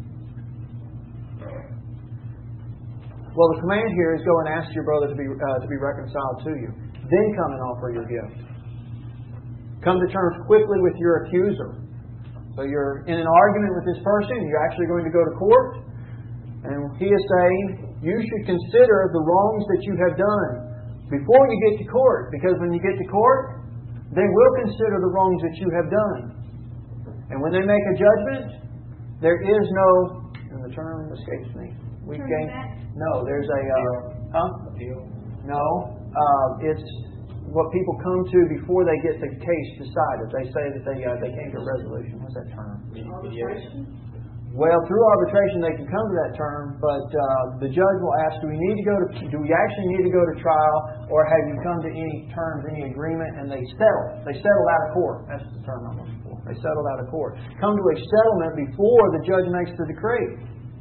Well, the command here is go and ask your brother to be reconciled to you. Then come and offer your gift. Come to terms quickly with your accuser. So you're in an argument with this person. You're actually going to go to court. And he is saying, you should consider the wrongs that you have done before you get to court. Because when you get to court, they will consider the wrongs that you have done. And when they make a judgment, there is no, and the term escapes me. Turning back? No, there's a, Appeal. no, it's what people come to before they get the case decided. They say that they came to a resolution. What's that term? Mediation. Well, through arbitration they can come to that term, but the judge will ask, do we actually need to go to trial, or have you come to any terms, any agreement, and they settle. They settle out of court. That's the term I'm looking for. They settled out of court. Come to a settlement before the judge makes the decree.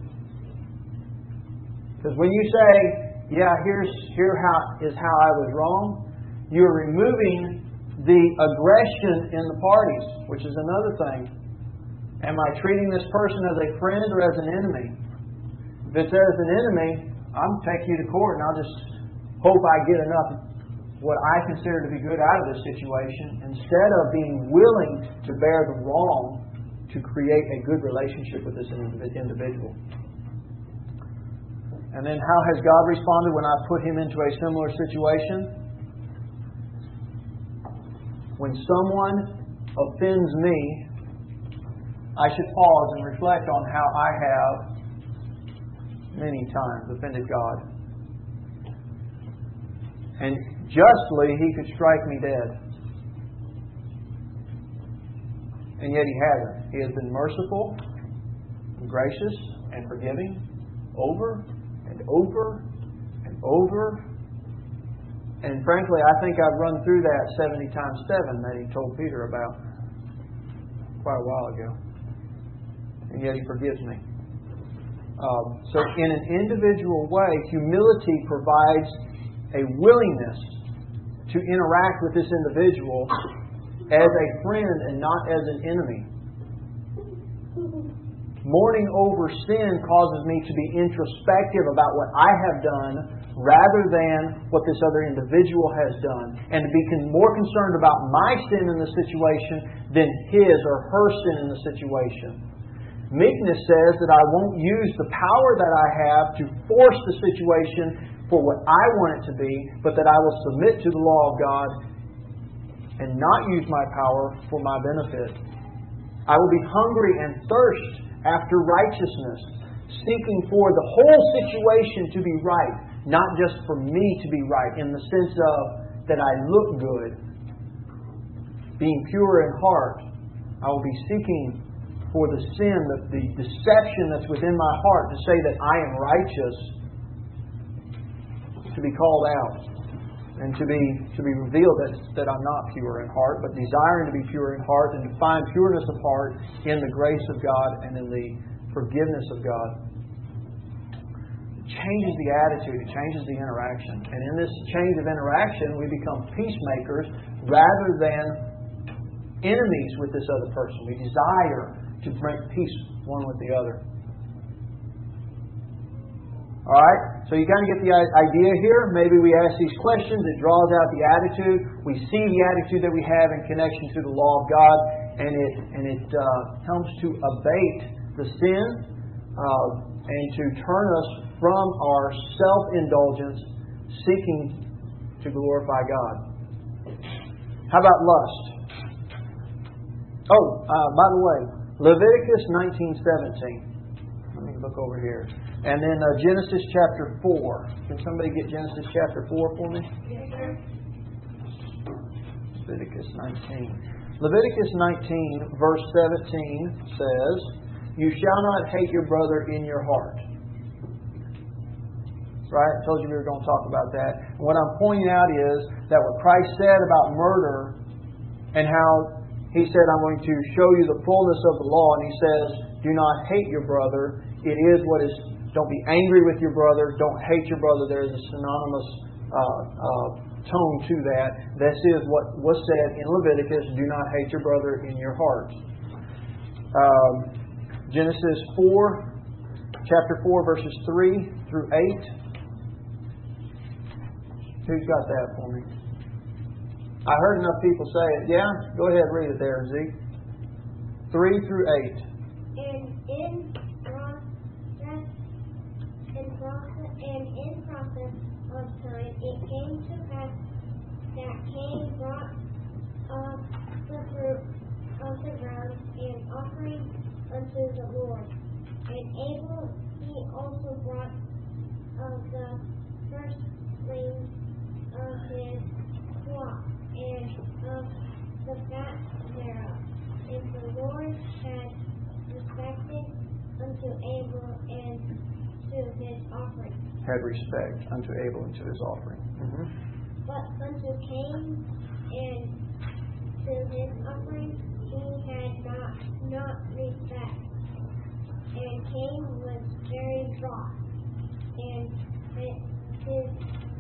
Because when you say, yeah, here is how I was wrong, you're removing the aggression in the parties, which is another thing. Am I treating this person as a friend or as an enemy? If it's as an enemy, I'll take you to court and I'll just hope I get enough what I consider to be good out of this situation, instead of being willing to bear the wrong to create a good relationship with this individual. And then how has God responded when I put him into a similar situation? When someone offends me, I should pause and reflect on how I have many times offended God. And justly, He could strike me dead. And yet He hasn't. He has been merciful and gracious and forgiving over and over and over. And frankly, I think I've run through that 70 times 7 that He told Peter about quite a while ago. And yet He forgives me. So in an individual way, humility provides a willingness to interact with this individual as a friend and not as an enemy. Mourning over sin causes me to be introspective about what I have done rather than what this other individual has done, and to be more concerned about my sin in the situation than his or her sin in the situation. Meekness says that I won't use the power that I have to force the situation for what I want it to be, but that I will submit to the law of God and not use my power for my benefit. I will be hungry and thirst after righteousness, seeking for the whole situation to be right, not just for me to be right, in the sense of that I look good. Being pure in heart, I will be seeking for the sin, the deception that's within my heart to say that I am righteous, to be called out and to be revealed that I'm not pure in heart, but desiring to be pure in heart and to find pureness of heart in the grace of God and in the forgiveness of God. It changes the attitude, it changes the interaction. And in this change of interaction, we become peacemakers rather than enemies with this other person. We desire to bring peace one with the other. Alright, so you kind of get the idea here. Maybe we ask these questions, it draws out the attitude. We see the attitude that we have in connection to the law of God, and it helps to abate the sin and to turn us from our self-indulgence, seeking to glorify God. How about lust? Oh, by the way, Leviticus 19:17. Let me look over here. And then Genesis chapter 4. Can somebody get Genesis chapter 4 for me? Leviticus 19. Leviticus 19, verse 17 says, "You shall not hate your brother in your heart." Right? I told you we were going to talk about that. And what I'm pointing out is that what Christ said about murder and how He said, I'm going to show you the fullness of the law. And He says, do not hate your brother. It is what is, don't be angry with your brother. Don't hate your brother. There is a synonymous tone to that. This is what was said in Leviticus, do not hate your brother in your heart. Genesis 4, chapter 4, verses 3 through 8. Who's got that for me? I heard enough people say it. Yeah? Go ahead, read it there, Zeke. 3 through 8. And in process of time, it came to pass that Cain brought up the fruit of the ground and offering unto the Lord. And Abel he also brought of the firstlings of his flock and of the fat thereof. And the Lord had respected unto Abel and to his offering. Had respect unto Abel and to his offering. But unto Cain and to his offering he had not respect. And Cain was very wroth, and his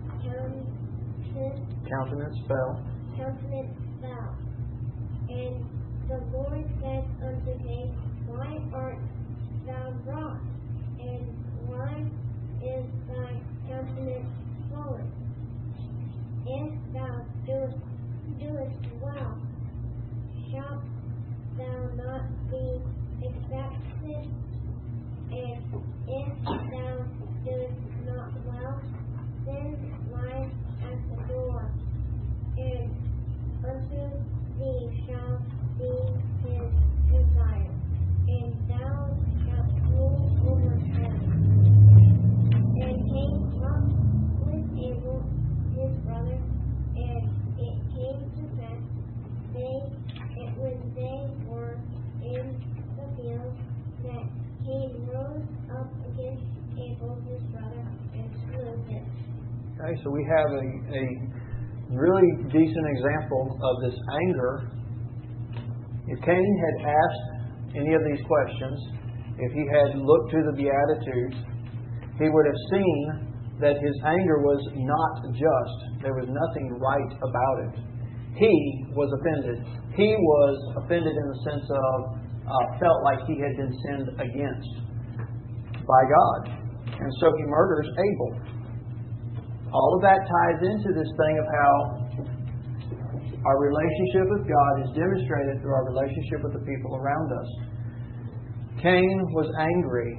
Countenance fell. fell. And the Lord said unto Cain, Why art thou wroth? And why is thy countenance fallen? If thou doest well, shalt thou not be accepted? And if thou doest not well, sin lies at the door, and unto thee shall be his desire, and thou shalt rule over him. And Cain talked with Abel his brother, and it came to pass, when they were in the field, that Cain rose up against Abel his brother, and slew him. Okay, so we have a really decent example of this anger. If Cain had asked any of these questions, if he had looked to the Beatitudes, he would have seen that his anger was not just. There was nothing right about it. He was offended. He was offended in the sense of felt like he had been sinned against by God. And so he murders Abel. All of that ties into this thing of how our relationship with God is demonstrated through our relationship with the people around us. Cain was angry,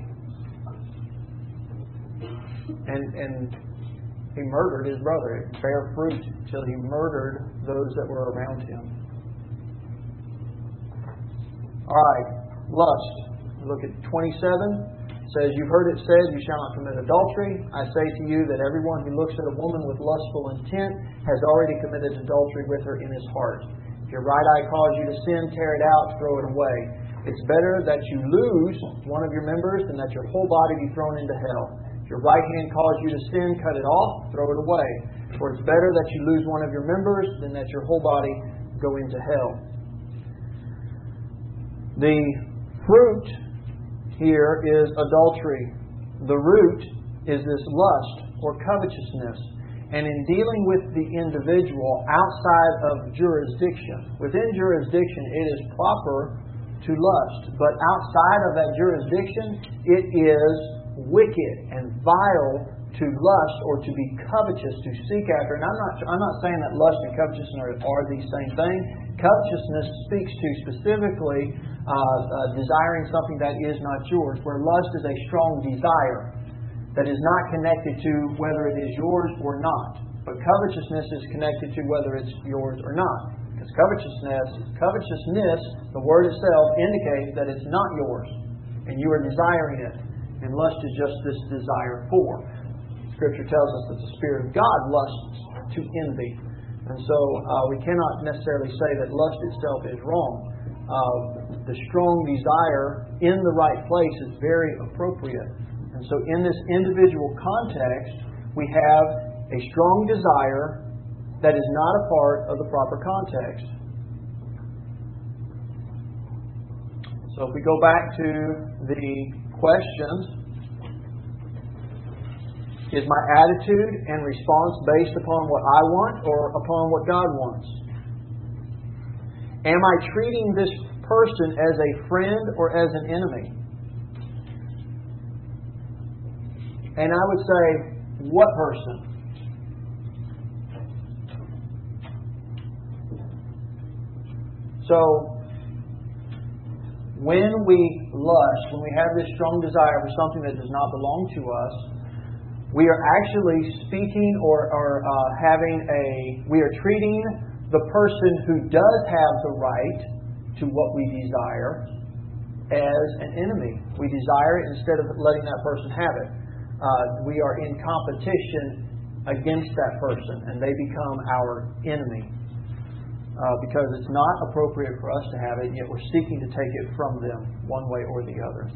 and he murdered his brother. It bare fruit till he murdered those that were around him. All right, lust. Look at 27. It says, You've heard it said, You shall not commit adultery. I say to you that everyone who looks at a woman with lustful intent has already committed adultery with her in his heart. If your right eye cause you to sin, tear it out, throw it away. It's better that you lose one of your members than that your whole body be thrown into hell. If your right hand cause you to sin, cut it off, throw it away. For it's better that you lose one of your members than that your whole body go into hell. The fruit here is adultery. The root is this lust or covetousness. And in dealing with the individual outside of jurisdiction, within jurisdiction it is proper to lust. But outside of that jurisdiction, it is wicked and vile to lust or to be covetous, to seek after. And I'm not saying that lust and covetousness are the same thing. Covetousness speaks to specifically desiring something that is not yours, where lust is a strong desire that is not connected to whether it is yours or not. But covetousness is connected to whether it's yours or not. Because covetousness, the word itself indicates that it's not yours, and you are desiring it. And lust is just this desire for. Scripture tells us that the Spirit of God lusts to envy. And so we cannot necessarily say that lust itself is wrong. The strong desire in the right place is very appropriate. And so in this individual context, we have a strong desire that is not a part of the proper context. So if we go back to the questions, is my attitude and response based upon what I want or upon what God wants? Am I treating this person as a friend or as an enemy? And I would say, what person? So, when we lust, when we have this strong desire for something that does not belong to us, we are actually speaking or we are treating the person who does have the right to what we desire as an enemy. We desire it instead of letting that person have it. We are in competition against that person, and they become our enemy. Because it's not appropriate for us to have it, yet we're seeking to take it from them one way or the other.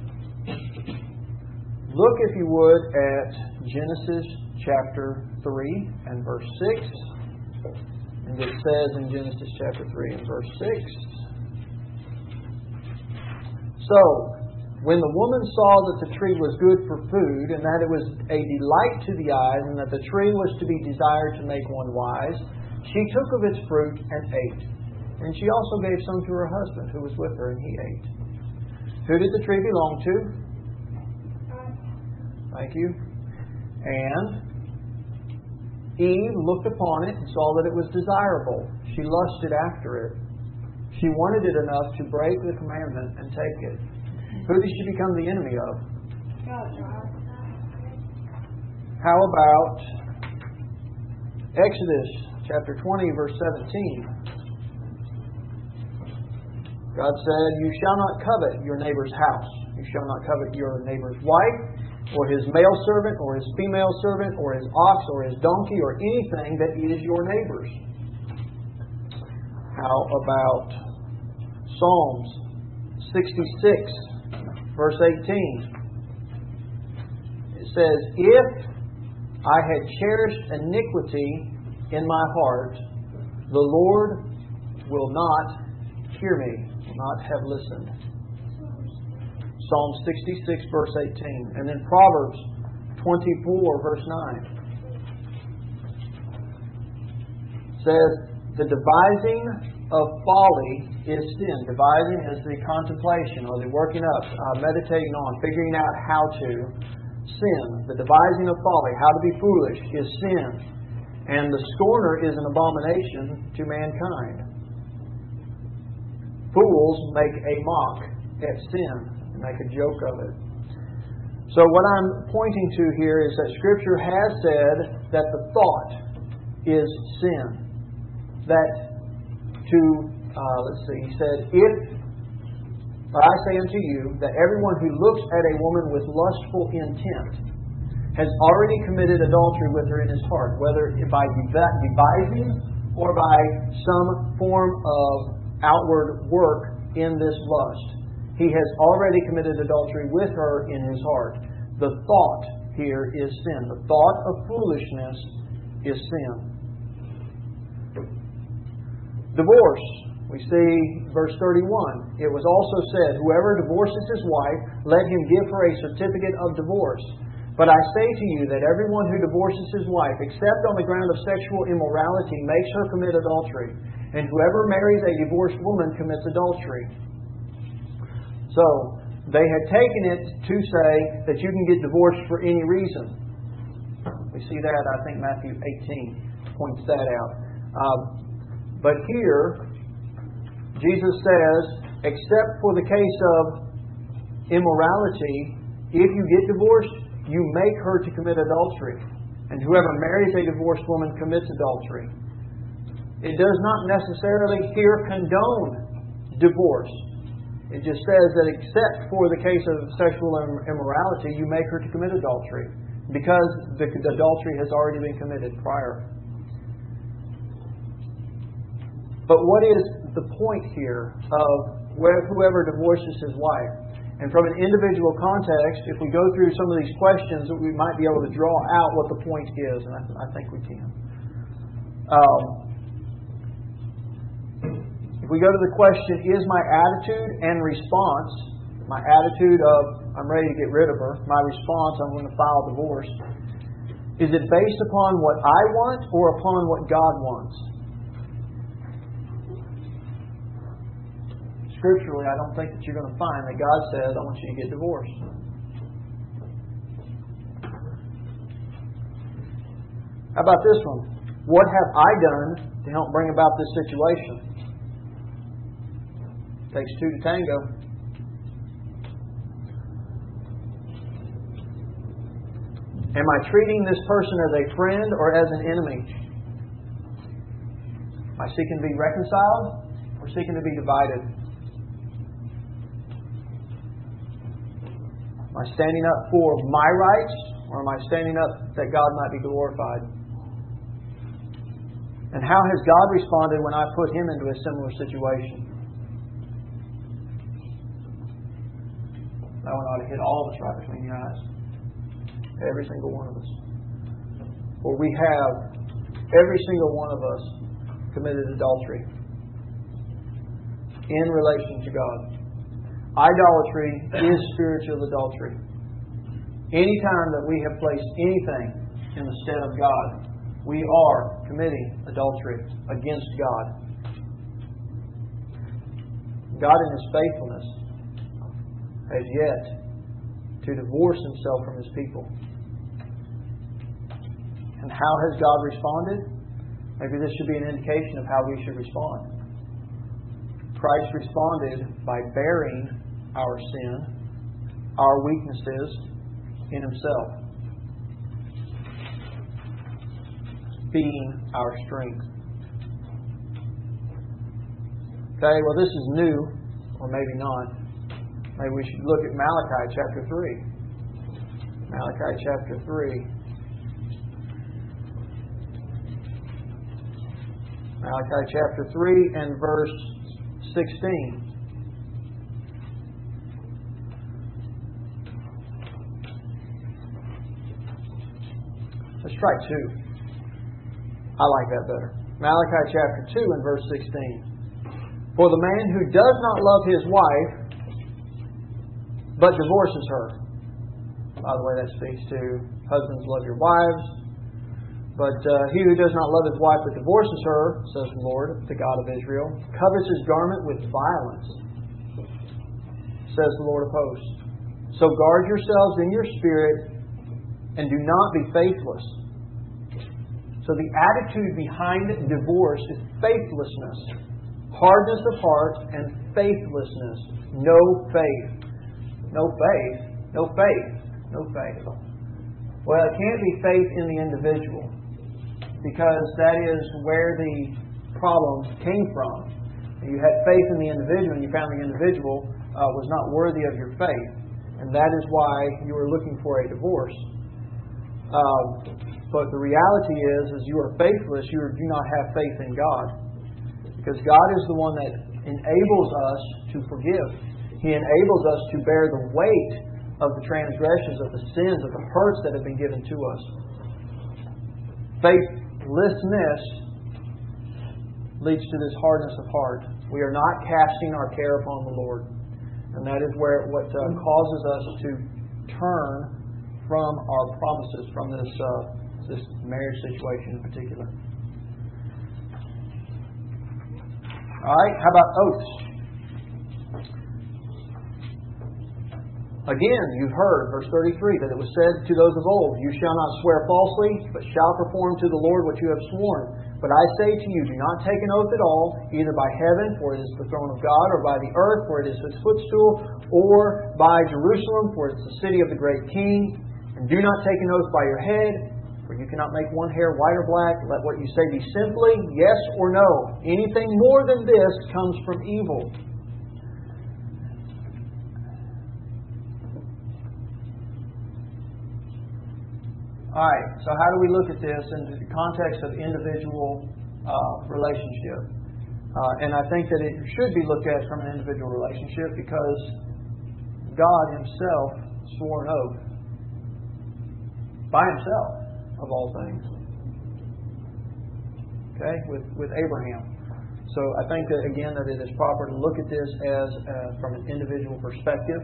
Look, if you would, at Genesis chapter 3 and verse 6. And it says in Genesis chapter 3 and verse 6. So, when the woman saw that the tree was good for food, and that it was a delight to the eyes, and that the tree was to be desired to make one wise, she took of its fruit and ate. And she also gave some to her husband who was with her, and he ate. Who did the tree belong to? Thank you. And Eve looked upon it and saw that it was desirable. She lusted after it. She wanted it enough to break the commandment and take it. Who did she become the enemy of? How about Exodus chapter 20, verse 17? God said, "You shall not covet your neighbor's house. You shall not covet your neighbor's wife, or his male servant, or his female servant, or his ox, or his donkey, or anything that is your neighbor's." How about Psalms 66, verse 18? It says, "If I had cherished iniquity in my heart, the Lord will not hear me," will not have listened. Psalm 66, verse 18. And then Proverbs 24, verse 9. Says, "The devising of folly is sin." Devising is the contemplation or the working up, meditating on, figuring out how to sin. The devising of folly, how to be foolish, is sin. And the scorner is an abomination to mankind. Fools make a mock at sin. Make a joke of it. So what I'm pointing to here is that Scripture has said that the thought is sin. That he said, "If I say unto you that everyone who looks at a woman with lustful intent has already committed adultery with her in his heart," whether by devising or by some form of outward work in this lust, he has already committed adultery with her in his heart. The thought here is sin. The thought of foolishness is sin. Divorce. We see verse 31. "It was also said, whoever divorces his wife, let him give her a certificate of divorce. But I say to you that everyone who divorces his wife, except on the ground of sexual immorality, makes her commit adultery. And whoever marries a divorced woman commits adultery." So, they had taken it to say that you can get divorced for any reason. We see that, I think Matthew 18 points that out. But here, Jesus says, except for the case of immorality, if you get divorced, you make her to commit adultery. And whoever marries a divorced woman commits adultery. It does not necessarily here condone divorce. It just says that except for the case of sexual immorality, you make her to commit adultery. Because the adultery has already been committed prior. But what is the point here of whoever divorces his wife? And from an individual context, if we go through some of these questions, we might be able to draw out what the point is, and I think we can. If we go to the question, is my attitude and response, my attitude of I'm ready to get rid of her, my response, I'm going to file divorce, is it based upon what I want or upon what God wants? Scripturally, I don't think that you're going to find that God says, I want you to get divorced. How about this one? What have I done to help bring about this situation? Takes two to tango. Am I treating this person as a friend or as an enemy? Am I seeking to be reconciled or seeking to be divided? Am I standing up for my rights, or am I standing up that God might be glorified? And how has God responded when I put Him into a similar situation? That one ought to hit all of us right between the eyes. Every single one of us. For we have, every single one of us, committed adultery in relation to God. Idolatry is spiritual adultery. Anytime that we have placed anything in the stead of God, we are committing adultery against God. God in His faithfulness has yet to divorce Himself from His people. And how has God responded? Maybe this should be an indication of how we should respond. Christ responded by bearing our sin, our weaknesses in Himself, being our strength. Okay, well this is new, or maybe not. Maybe we should look at Malachi chapter 3. Malachi chapter 3. Malachi chapter 3 and verse 16. Let's try 2. I like that better. Malachi chapter 2 and verse 16. For the man who does not love his wife, but divorces her. By the way, that speaks to husbands, love your wives. But he who does not love his wife but divorces her, says the Lord, the God of Israel, covers his garment with violence, says the Lord of hosts. So guard yourselves in your spirit and do not be faithless. So the attitude behind divorce is faithlessness. Hardness of heart and faithlessness. No faith. No faith. No faith. No faith. Well, it can't be faith in the individual, because that is where the problem came from. You had faith in the individual, and you found the individual was not worthy of your faith. And that is why you were looking for a divorce. But the reality is you are faithless. You do not have faith in God. Because God is the one that enables us to forgive. He enables us to bear the weight of the transgressions, of the sins, of the hurts that have been given to us. Faithlessness leads to this hardness of heart. We are not casting our care upon the Lord. And that is where what causes us to turn from our promises, from this marriage situation in particular. Alright, how about oaths? Again, you've heard, verse 33, that it was said to those of old, you shall not swear falsely, but shall perform to the Lord what you have sworn. But I say to you, do not take an oath at all, either by heaven, for it is the throne of God, or by the earth, for it is His footstool, or by Jerusalem, for it is the city of the great King. And do not take an oath by your head, for you cannot make one hair white or black. Let what you say be simply yes or no. Anything more than this comes from evil. Alright, so how do we look at this in the context of individual relationship? And I think that it should be looked at from an individual relationship, because God Himself swore an oath by Himself of all things. Okay, with Abraham. So I think that again that it is proper to look at this as from an individual perspective.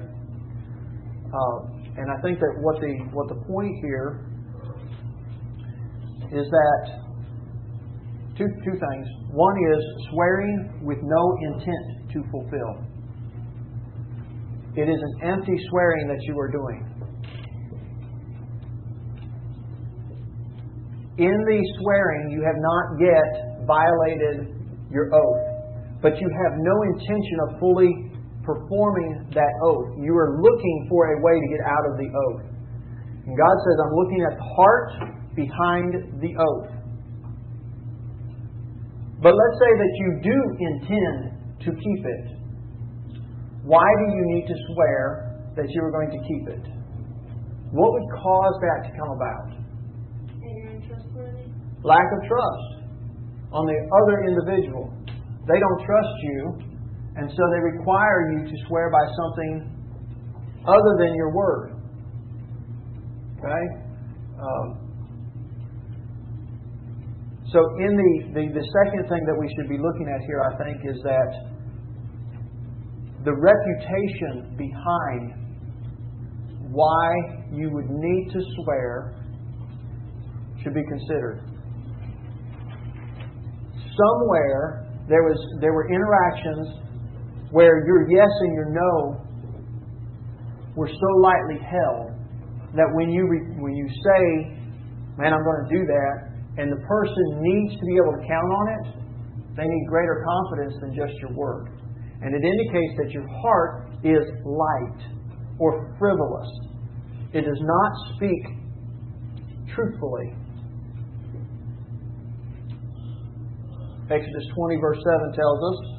And I think that what the point here is that two things. One is swearing with no intent to fulfill. It is an empty swearing that you are doing. In the swearing, you have not yet violated your oath, but you have no intention of fully performing that oath. You are looking for a way to get out of the oath. And God says, I'm looking at the heart behind the oath. But let's say that you do intend to keep it. Why do you need to swear that you are going to keep it? What would cause that to come about? And you're untrustworthy. Lack of trust on the other individual. They don't trust you, and so they require you to swear by something other than your word. Okay? So in the second thing that we should be looking at here, I think, is that the reputation behind why you would need to swear should be considered. Somewhere there were interactions where your yes and your no were so lightly held that when you say, "Man, I'm going to do that," and the person needs to be able to count on it, they need greater confidence than just your word. And it indicates that your heart is light or frivolous. It does not speak truthfully. Exodus 20 verse 7 tells us,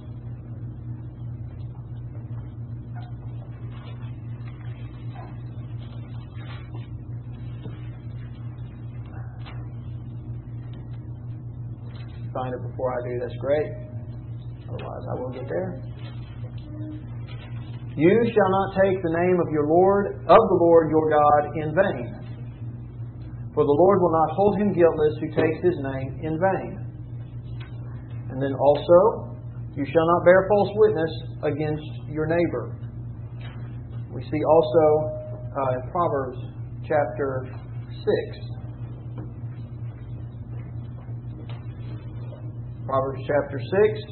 find it before I do, that's great. Otherwise I will get there. You shall not take the name of the Lord your God in vain. For the Lord will not hold him guiltless who takes his name in vain. And then also, you shall not bear false witness against your neighbor. We see also in Proverbs chapter 6. Proverbs chapter 6.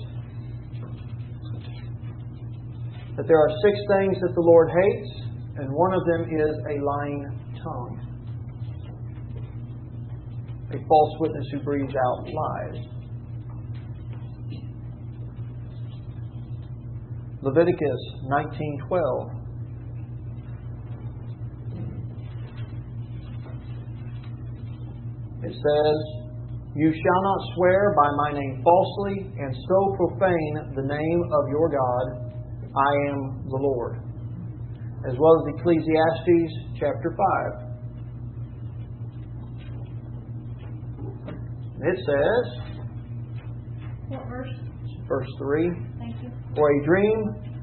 That there are 6 things that the Lord hates, and one of them is a lying tongue. A false witness who breathes out lies. Leviticus 19:12. It says, "You shall not swear by my name falsely, and so profane the name of your God. I am the Lord." As well as Ecclesiastes chapter 5. It says, What verse? verse 3, Thank you. for a dream,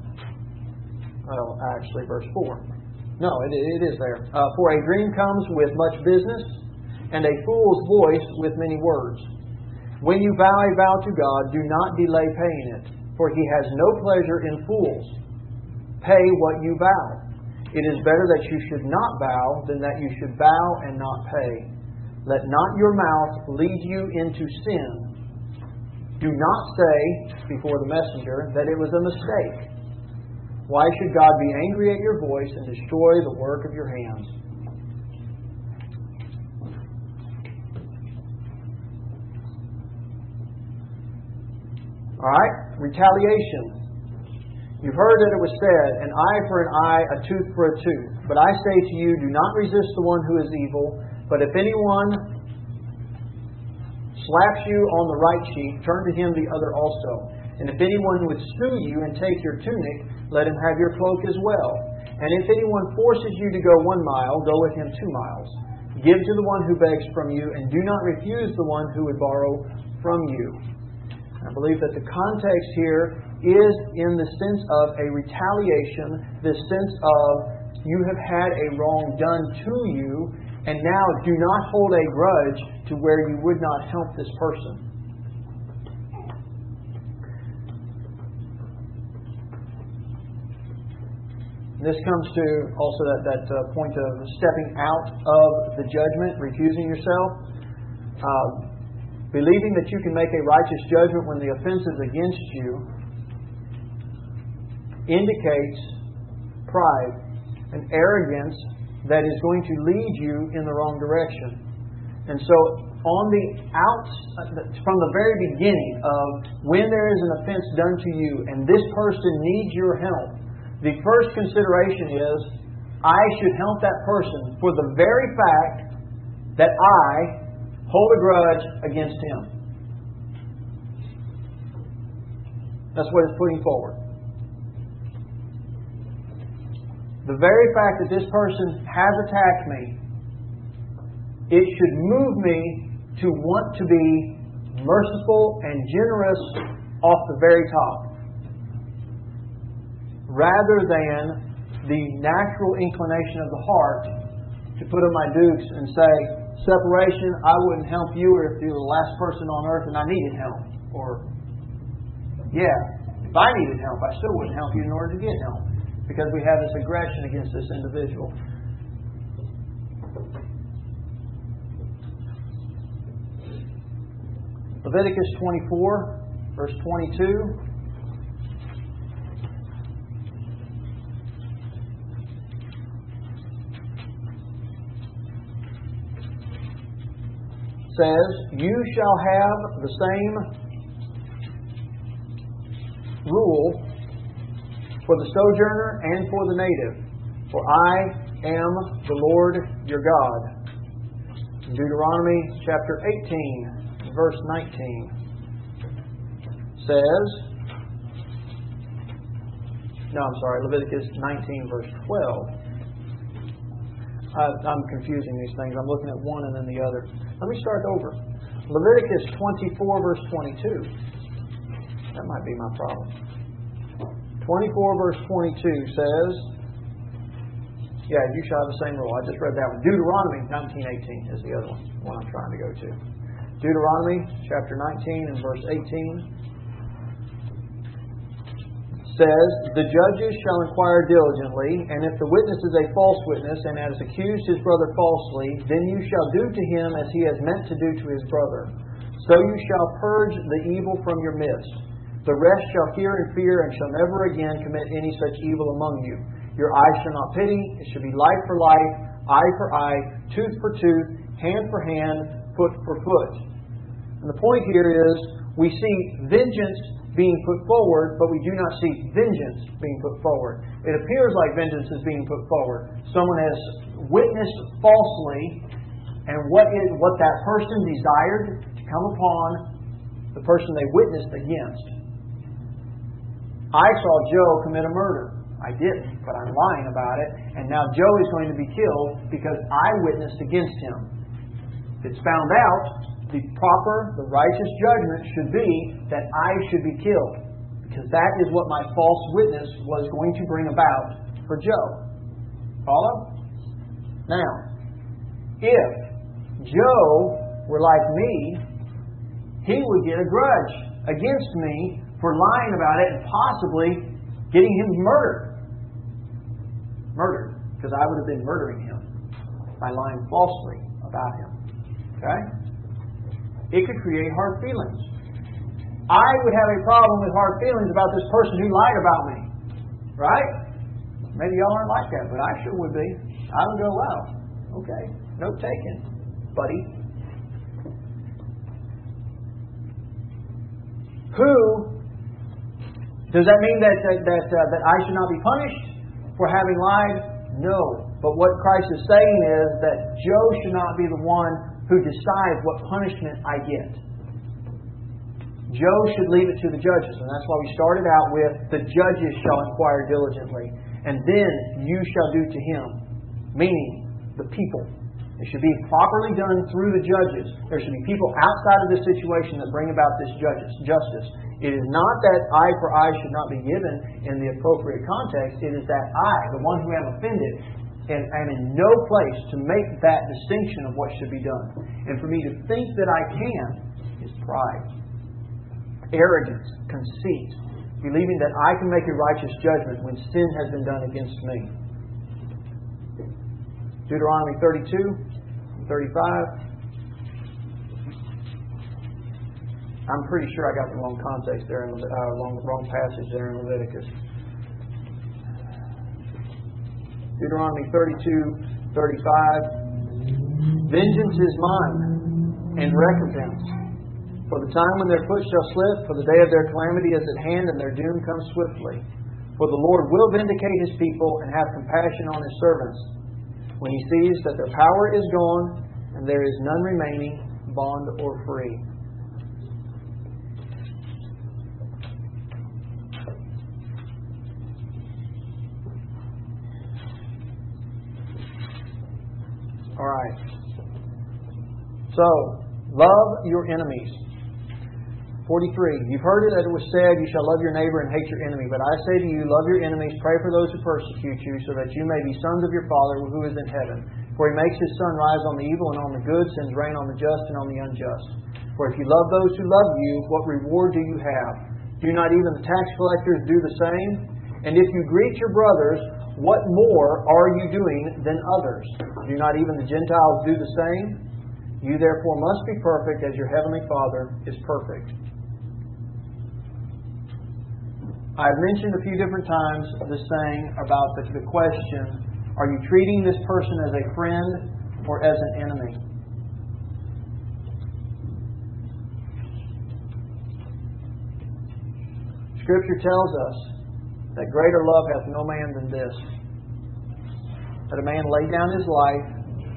actually verse 4. No, it is there. For a dream comes with much business, and a fool's voice with many words. When you vow a vow to God, do not delay paying it, for He has no pleasure in fools. Pay what you vow. It is better that you should not vow than that you should vow and not pay. Let not your mouth lead you into sin. Do not say before the messenger that it was a mistake. Why should God be angry at your voice and destroy the work of your hands? Alright, retaliation. You've heard that it was said, an eye for an eye, a tooth for a tooth. But I say to you, do not resist the one who is evil. But if anyone slaps you on the right cheek, turn to him the other also. And if anyone would sue you and take your tunic, let him have your cloak as well. And if anyone forces you to go 1 mile, go with him 2 miles. Give to the one who begs from you, and do not refuse the one who would borrow from you. I believe that the context here is in the sense of a retaliation, the sense of you have had a wrong done to you, and now do not hold a grudge to where you would not help this person. This comes to also that point of stepping out of the judgment, refusing yourself. Believing that you can make a righteous judgment when the offense is against you indicates pride and arrogance that is going to lead you in the wrong direction. And so from the very beginning of when there is an offense done to you and this person needs your help, the first consideration is, I should help that person for the very fact that I hold a grudge against him. That's what it's putting forward. the very fact that this person has attacked me, it should move me to want to be merciful and generous off the very top, rather than the natural inclination of the heart to put on my dukes and say, separation, I wouldn't help you if you were the last person on earth and I needed help. Or, yeah, if I needed help, I still wouldn't help you in order to get help. Because we have this aggression against this individual. Leviticus 24, verse 22. Says, you shall have the same rule for the sojourner and for the native, for I am the Lord your God. Deuteronomy chapter 18, verse 19 says, Leviticus 19, verse 12. I'm confusing these things. I'm looking at one and then the other. Let me start over. Leviticus 24, verse 22. That might be my problem. 24, verse 22 says, yeah, you shall have the same rule. I just read that one. Deuteronomy 19:18 is the other one I'm trying to go to. Deuteronomy chapter 19 and verse 18 says, the judges shall inquire diligently, and if the witness is a false witness and has accused his brother falsely, then you shall do to him as he has meant to do to his brother. So you shall purge the evil from your midst. The rest shall hear and fear and shall never again commit any such evil among you. Your eye shall not pity. It shall be life for life, eye for eye, tooth for tooth, hand for hand, foot for foot. And the point here is we see vengeance being put forward, but we do not see vengeance being put forward. It appears like vengeance is being put forward. Someone has witnessed falsely, and what that person desired to come upon the person they witnessed against. I saw Joe commit a murder. I didn't, but I'm lying about it. And now Joe is going to be killed because I witnessed against him. If it's found out, the righteous judgment should be that I should be killed. Because that is what my false witness was going to bring about for Joe. Follow? Now, if Joe were like me, he would get a grudge against me for lying about it and possibly getting him murdered. Because I would have been murdering him by lying falsely about him. Okay? It could create hard feelings. I would have a problem with hard feelings about this person who lied about me. Right? Maybe y'all aren't like that, but I sure would be. I would go, wow, okay, note taken, buddy. Does that mean that I should not be punished for having lied? No. But what Christ is saying is that Joe should not be the one who decides what punishment I get. Joe should leave it to the judges. And that's why we started out with, the judges shall inquire diligently. And then you shall do to him. Meaning, the people. It should be properly done through the judges. There should be people outside of this situation that bring about this justice. It is not that eye for eye should not be given in the appropriate context. It is that I, the one who am offended, am in no place to make that distinction of what should be done. And for me to think that I can is pride. Arrogance, conceit, believing that I can make a righteous judgment when sin has been done against me. Deuteronomy 32, 35. I'm pretty sure I got the wrong context there, wrong passage there in Leviticus. Deuteronomy 32, 35. Vengeance is mine, and recompense. For the time when their foot shall slip, for the day of their calamity is at hand, and their doom comes swiftly. For the Lord will vindicate His people and have compassion on His servants, when He sees that their power is gone, and there is none remaining, bond or free. All right. So, love your enemies. 43. You've heard it that it was said, you shall love your neighbor and hate your enemy. But I say to you, love your enemies, pray for those who persecute you, so that you may be sons of your Father who is in heaven. For He makes His sun rise on the evil and on the good, sends rain on the just and on the unjust. For if you love those who love you, what reward do you have? Do not even the tax collectors do the same? And if you greet your brothers, what more are you doing than others? Do not even the Gentiles do the same? You therefore must be perfect as your heavenly Father is perfect. I've mentioned a few different times this saying about the question, are you treating this person as a friend or as an enemy? Scripture tells us that greater love hath no man than this, that a man lay down his life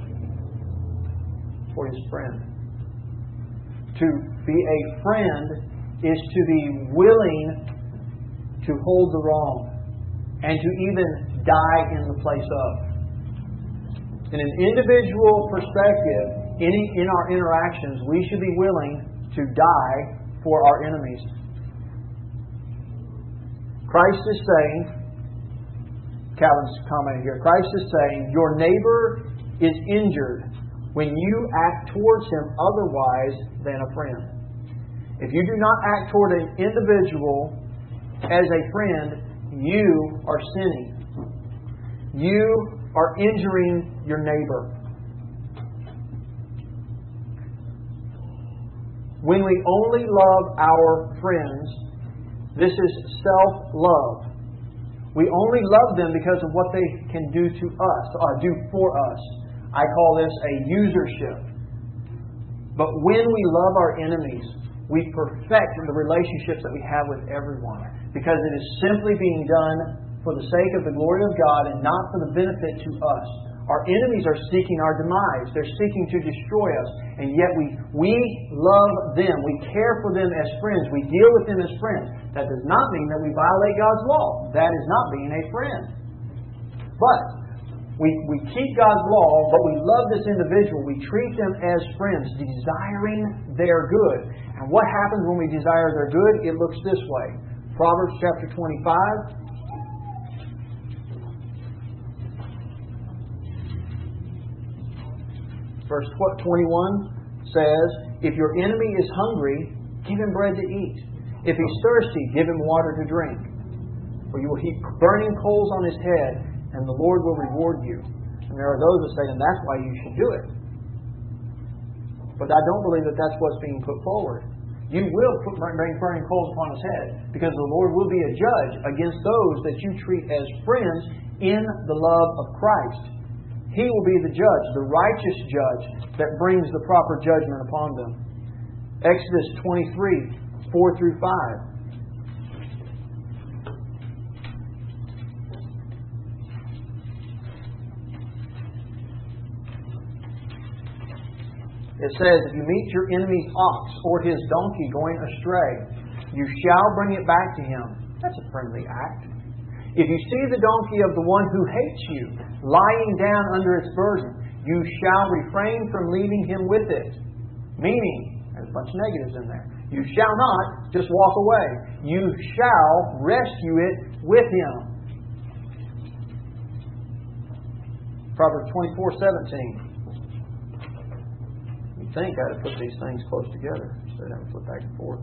for his friend. To be a friend is to be willing to hold the wrong and to even die in the place of. In an individual perspective, in our interactions, we should be willing to die for our enemies. Christ is saying, Calvin's comment here, Christ is saying, your neighbor is injured when you act towards him otherwise than a friend. If you do not act toward an individual as a friend, you are sinning. You are injuring your neighbor. When we only love our friends, this is self-love. We only love them because of what they can do to us, do for us. I call this a usership. But when we love our enemies, we perfect the relationships that we have with everyone. Because it is simply being done for the sake of the glory of God and not for the benefit to us. Our enemies are seeking our demise. They're seeking to destroy us. And yet we love them. We care for them as friends. We deal with them as friends. That does not mean that we violate God's law. That is not being a friend. But we keep God's law, but we love this individual. We treat them as friends, desiring their good. And what happens when we desire their good? It looks this way. Proverbs chapter 25. Verse 21 says, if your enemy is hungry, give him bread to eat. If he's thirsty, give him water to drink. For you will heap burning coals on his head, and the Lord will reward you. And there are those that say, and that's why you should do it. But I don't believe that that's what's being put forward. You will bring burning coals upon his head, because the Lord will be a judge against those that you treat as friends in the love of Christ. He will be the judge, the righteous judge that brings the proper judgment upon them. Exodus 23, 4 through 5. It says, if you meet your enemy's ox or his donkey going astray, you shall bring it back to him. That's a friendly act. If you see the donkey of the one who hates you lying down under its burden, you shall refrain from leaving him with it. Meaning, there's a bunch of negatives in there. You shall not just walk away. You shall rescue it with him. Proverbs 24:17. You'd think I'd have put these things close together so they don't flip back and forth.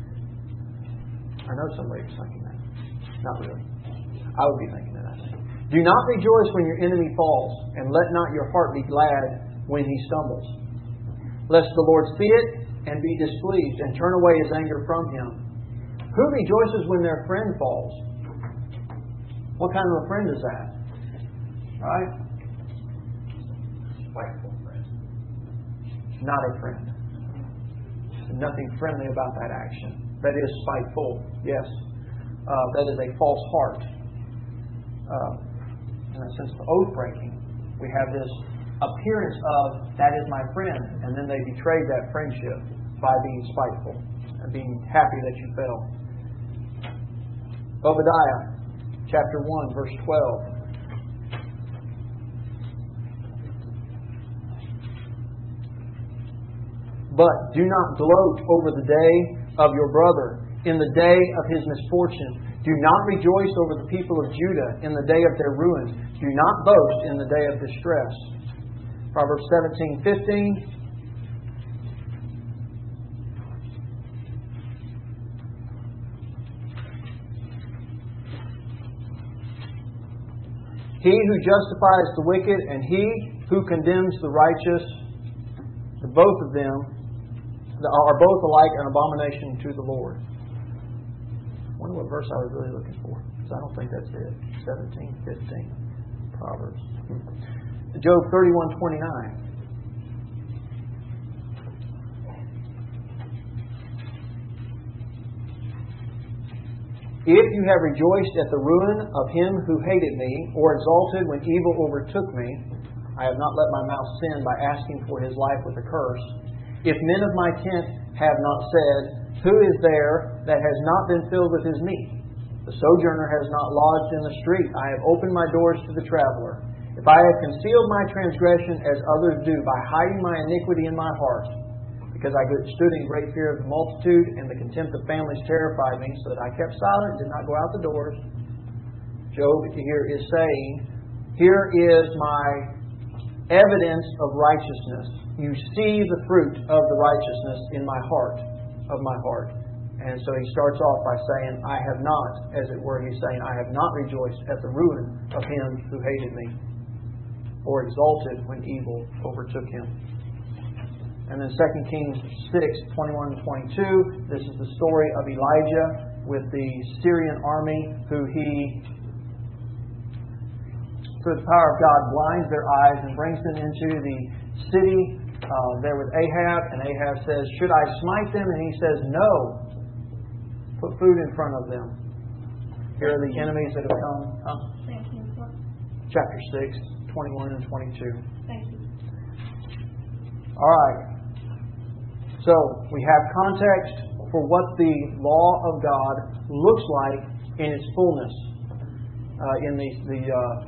I know somebody was thinking that. Not really. I would be thinking that, I think. Do not rejoice when your enemy falls, and let not your heart be glad when he stumbles. Lest the Lord see it and be displeased, and turn away his anger from him. Who rejoices when their friend falls? What kind of a friend is that? Right? Spiteful friend. Not a friend. There's nothing friendly about that action. That is spiteful, yes. That is a false heart. In a sense of oath breaking, we have this appearance of that is my friend, and then they betrayed that friendship by being spiteful and being happy that you fell. Obadiah chapter 1 verse 12. But do not gloat over the day of your brother, in the day of his misfortune. Do not rejoice over the people of Judah in the day of their ruin. Do not boast in the day of distress. Proverbs 17:15. He who justifies the wicked and he who condemns the righteous, both of them are both alike an abomination to the Lord. I wonder what verse I was really looking for, because I don't think that's it. 17:15. Proverbs. Job 31:29. If you have rejoiced at the ruin of him who hated me, or exulted when evil overtook me, I have not let my mouth sin by asking for his life with a curse. If men of my tent have not said, who is there that has not been filled with his meat? The sojourner has not lodged in the street. I have opened my doors to the traveler. If I have concealed my transgression as others do, by hiding my iniquity in my heart, because I stood in great fear of the multitude, and the contempt of families terrified me, so that I kept silent and did not go out the doors. Job here is saying, here is my evidence of righteousness. You see the fruit of the righteousness in my heart, of my heart. And so he starts off by saying, I have not, as it were, he's saying, I have not rejoiced at the ruin of him who hated me, or exulted when evil overtook him. And then 2 Kings 6:21-22, this is the story of Elijah with the Syrian army, who he, through the power of God, blinds their eyes and brings them into the city there with Ahab. And Ahab says, should I smite them? And he says, no. Put food in front of them. Here are the enemies that have come. Chapter 6, 21 and 22. Thank you. All right. So we have context for what the law of God looks like in its fullness. In the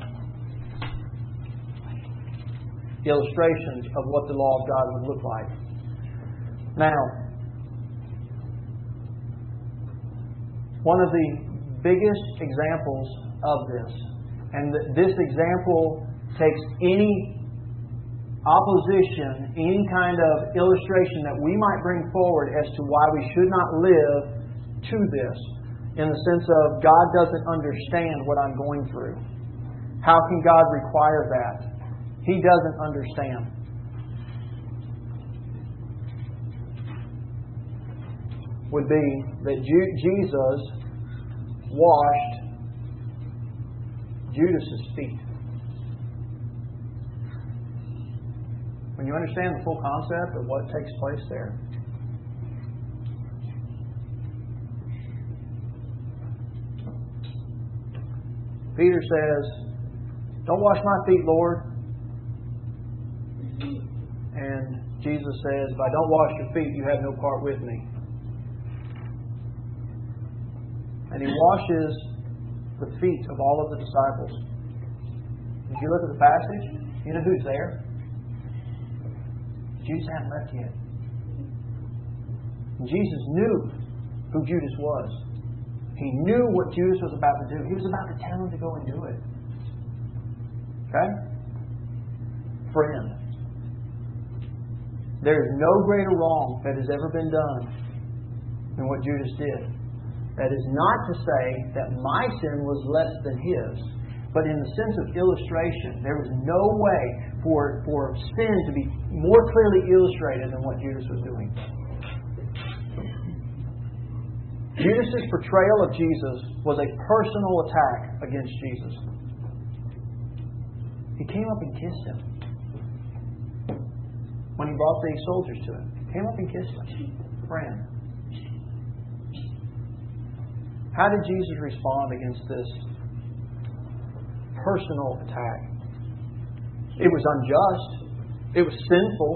illustrations of what the law of God would look like. Now, one of the biggest examples of this, and this example takes any opposition, any kind of illustration that we might bring forward as to why we should not live to this, in the sense of God doesn't understand what I'm going through. How can God require that? He doesn't understand. Would be that Jesus washed Judas's feet. When you understand the full concept of what takes place there, Peter says, don't wash my feet, Lord. And Jesus says, if I don't wash your feet, you have no part with me. And He washes the feet of all of the disciples. If you look at the passage, you know who's there? Jesus hadn't left yet. And Jesus knew who Judas was. He knew what Judas was about to do. He was about to tell him to go and do it. Okay? Friend, there is no greater wrong that has ever been done than what Judas did. That is not to say that my sin was less than his, but in the sense of illustration, there was no way for sin to be more clearly illustrated than what Judas was doing. Judas' portrayal of Jesus was a personal attack against Jesus. He came up and kissed him when he brought the soldiers to him. Came up and kissed him. Friend. How did Jesus respond against this personal attack? It was unjust. It was sinful.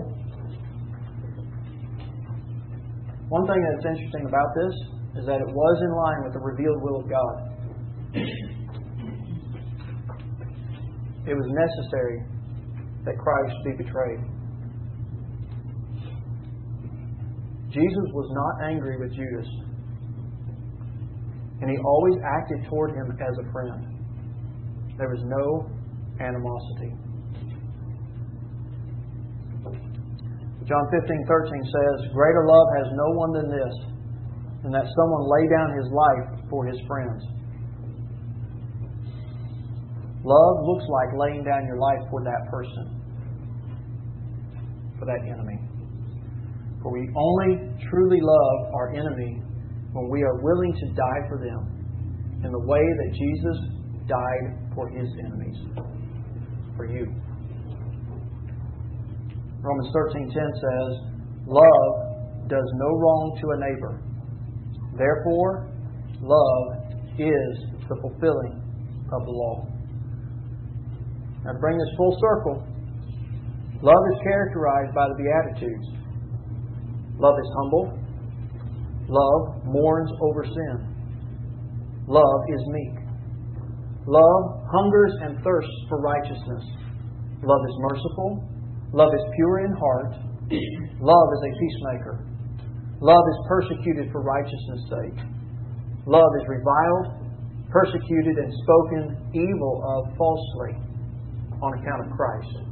One thing that's interesting about this is that it was in line with the revealed will of God. It was necessary that Christ be betrayed. Jesus was not angry with Judas. And He always acted toward him as a friend. There was no animosity. John 15:13 says, "Greater love has no one than this, than that someone lay down his life for his friends." Love looks like laying down your life for that person, for that enemy. For we only truly love our enemy when we are willing to die for them in the way that Jesus died for His enemies, for you. Romans 13:10 says, "Love does no wrong to a neighbor. Therefore, love is the fulfilling of the law." Now, to bring this full circle, love is characterized by the Beatitudes. Love is humble. Love mourns over sin. Love is meek. Love hungers and thirsts for righteousness. Love is merciful. Love is pure in heart. Love is a peacemaker. Love is persecuted for righteousness' sake. Love is reviled, persecuted, and spoken evil of falsely on account of Christ.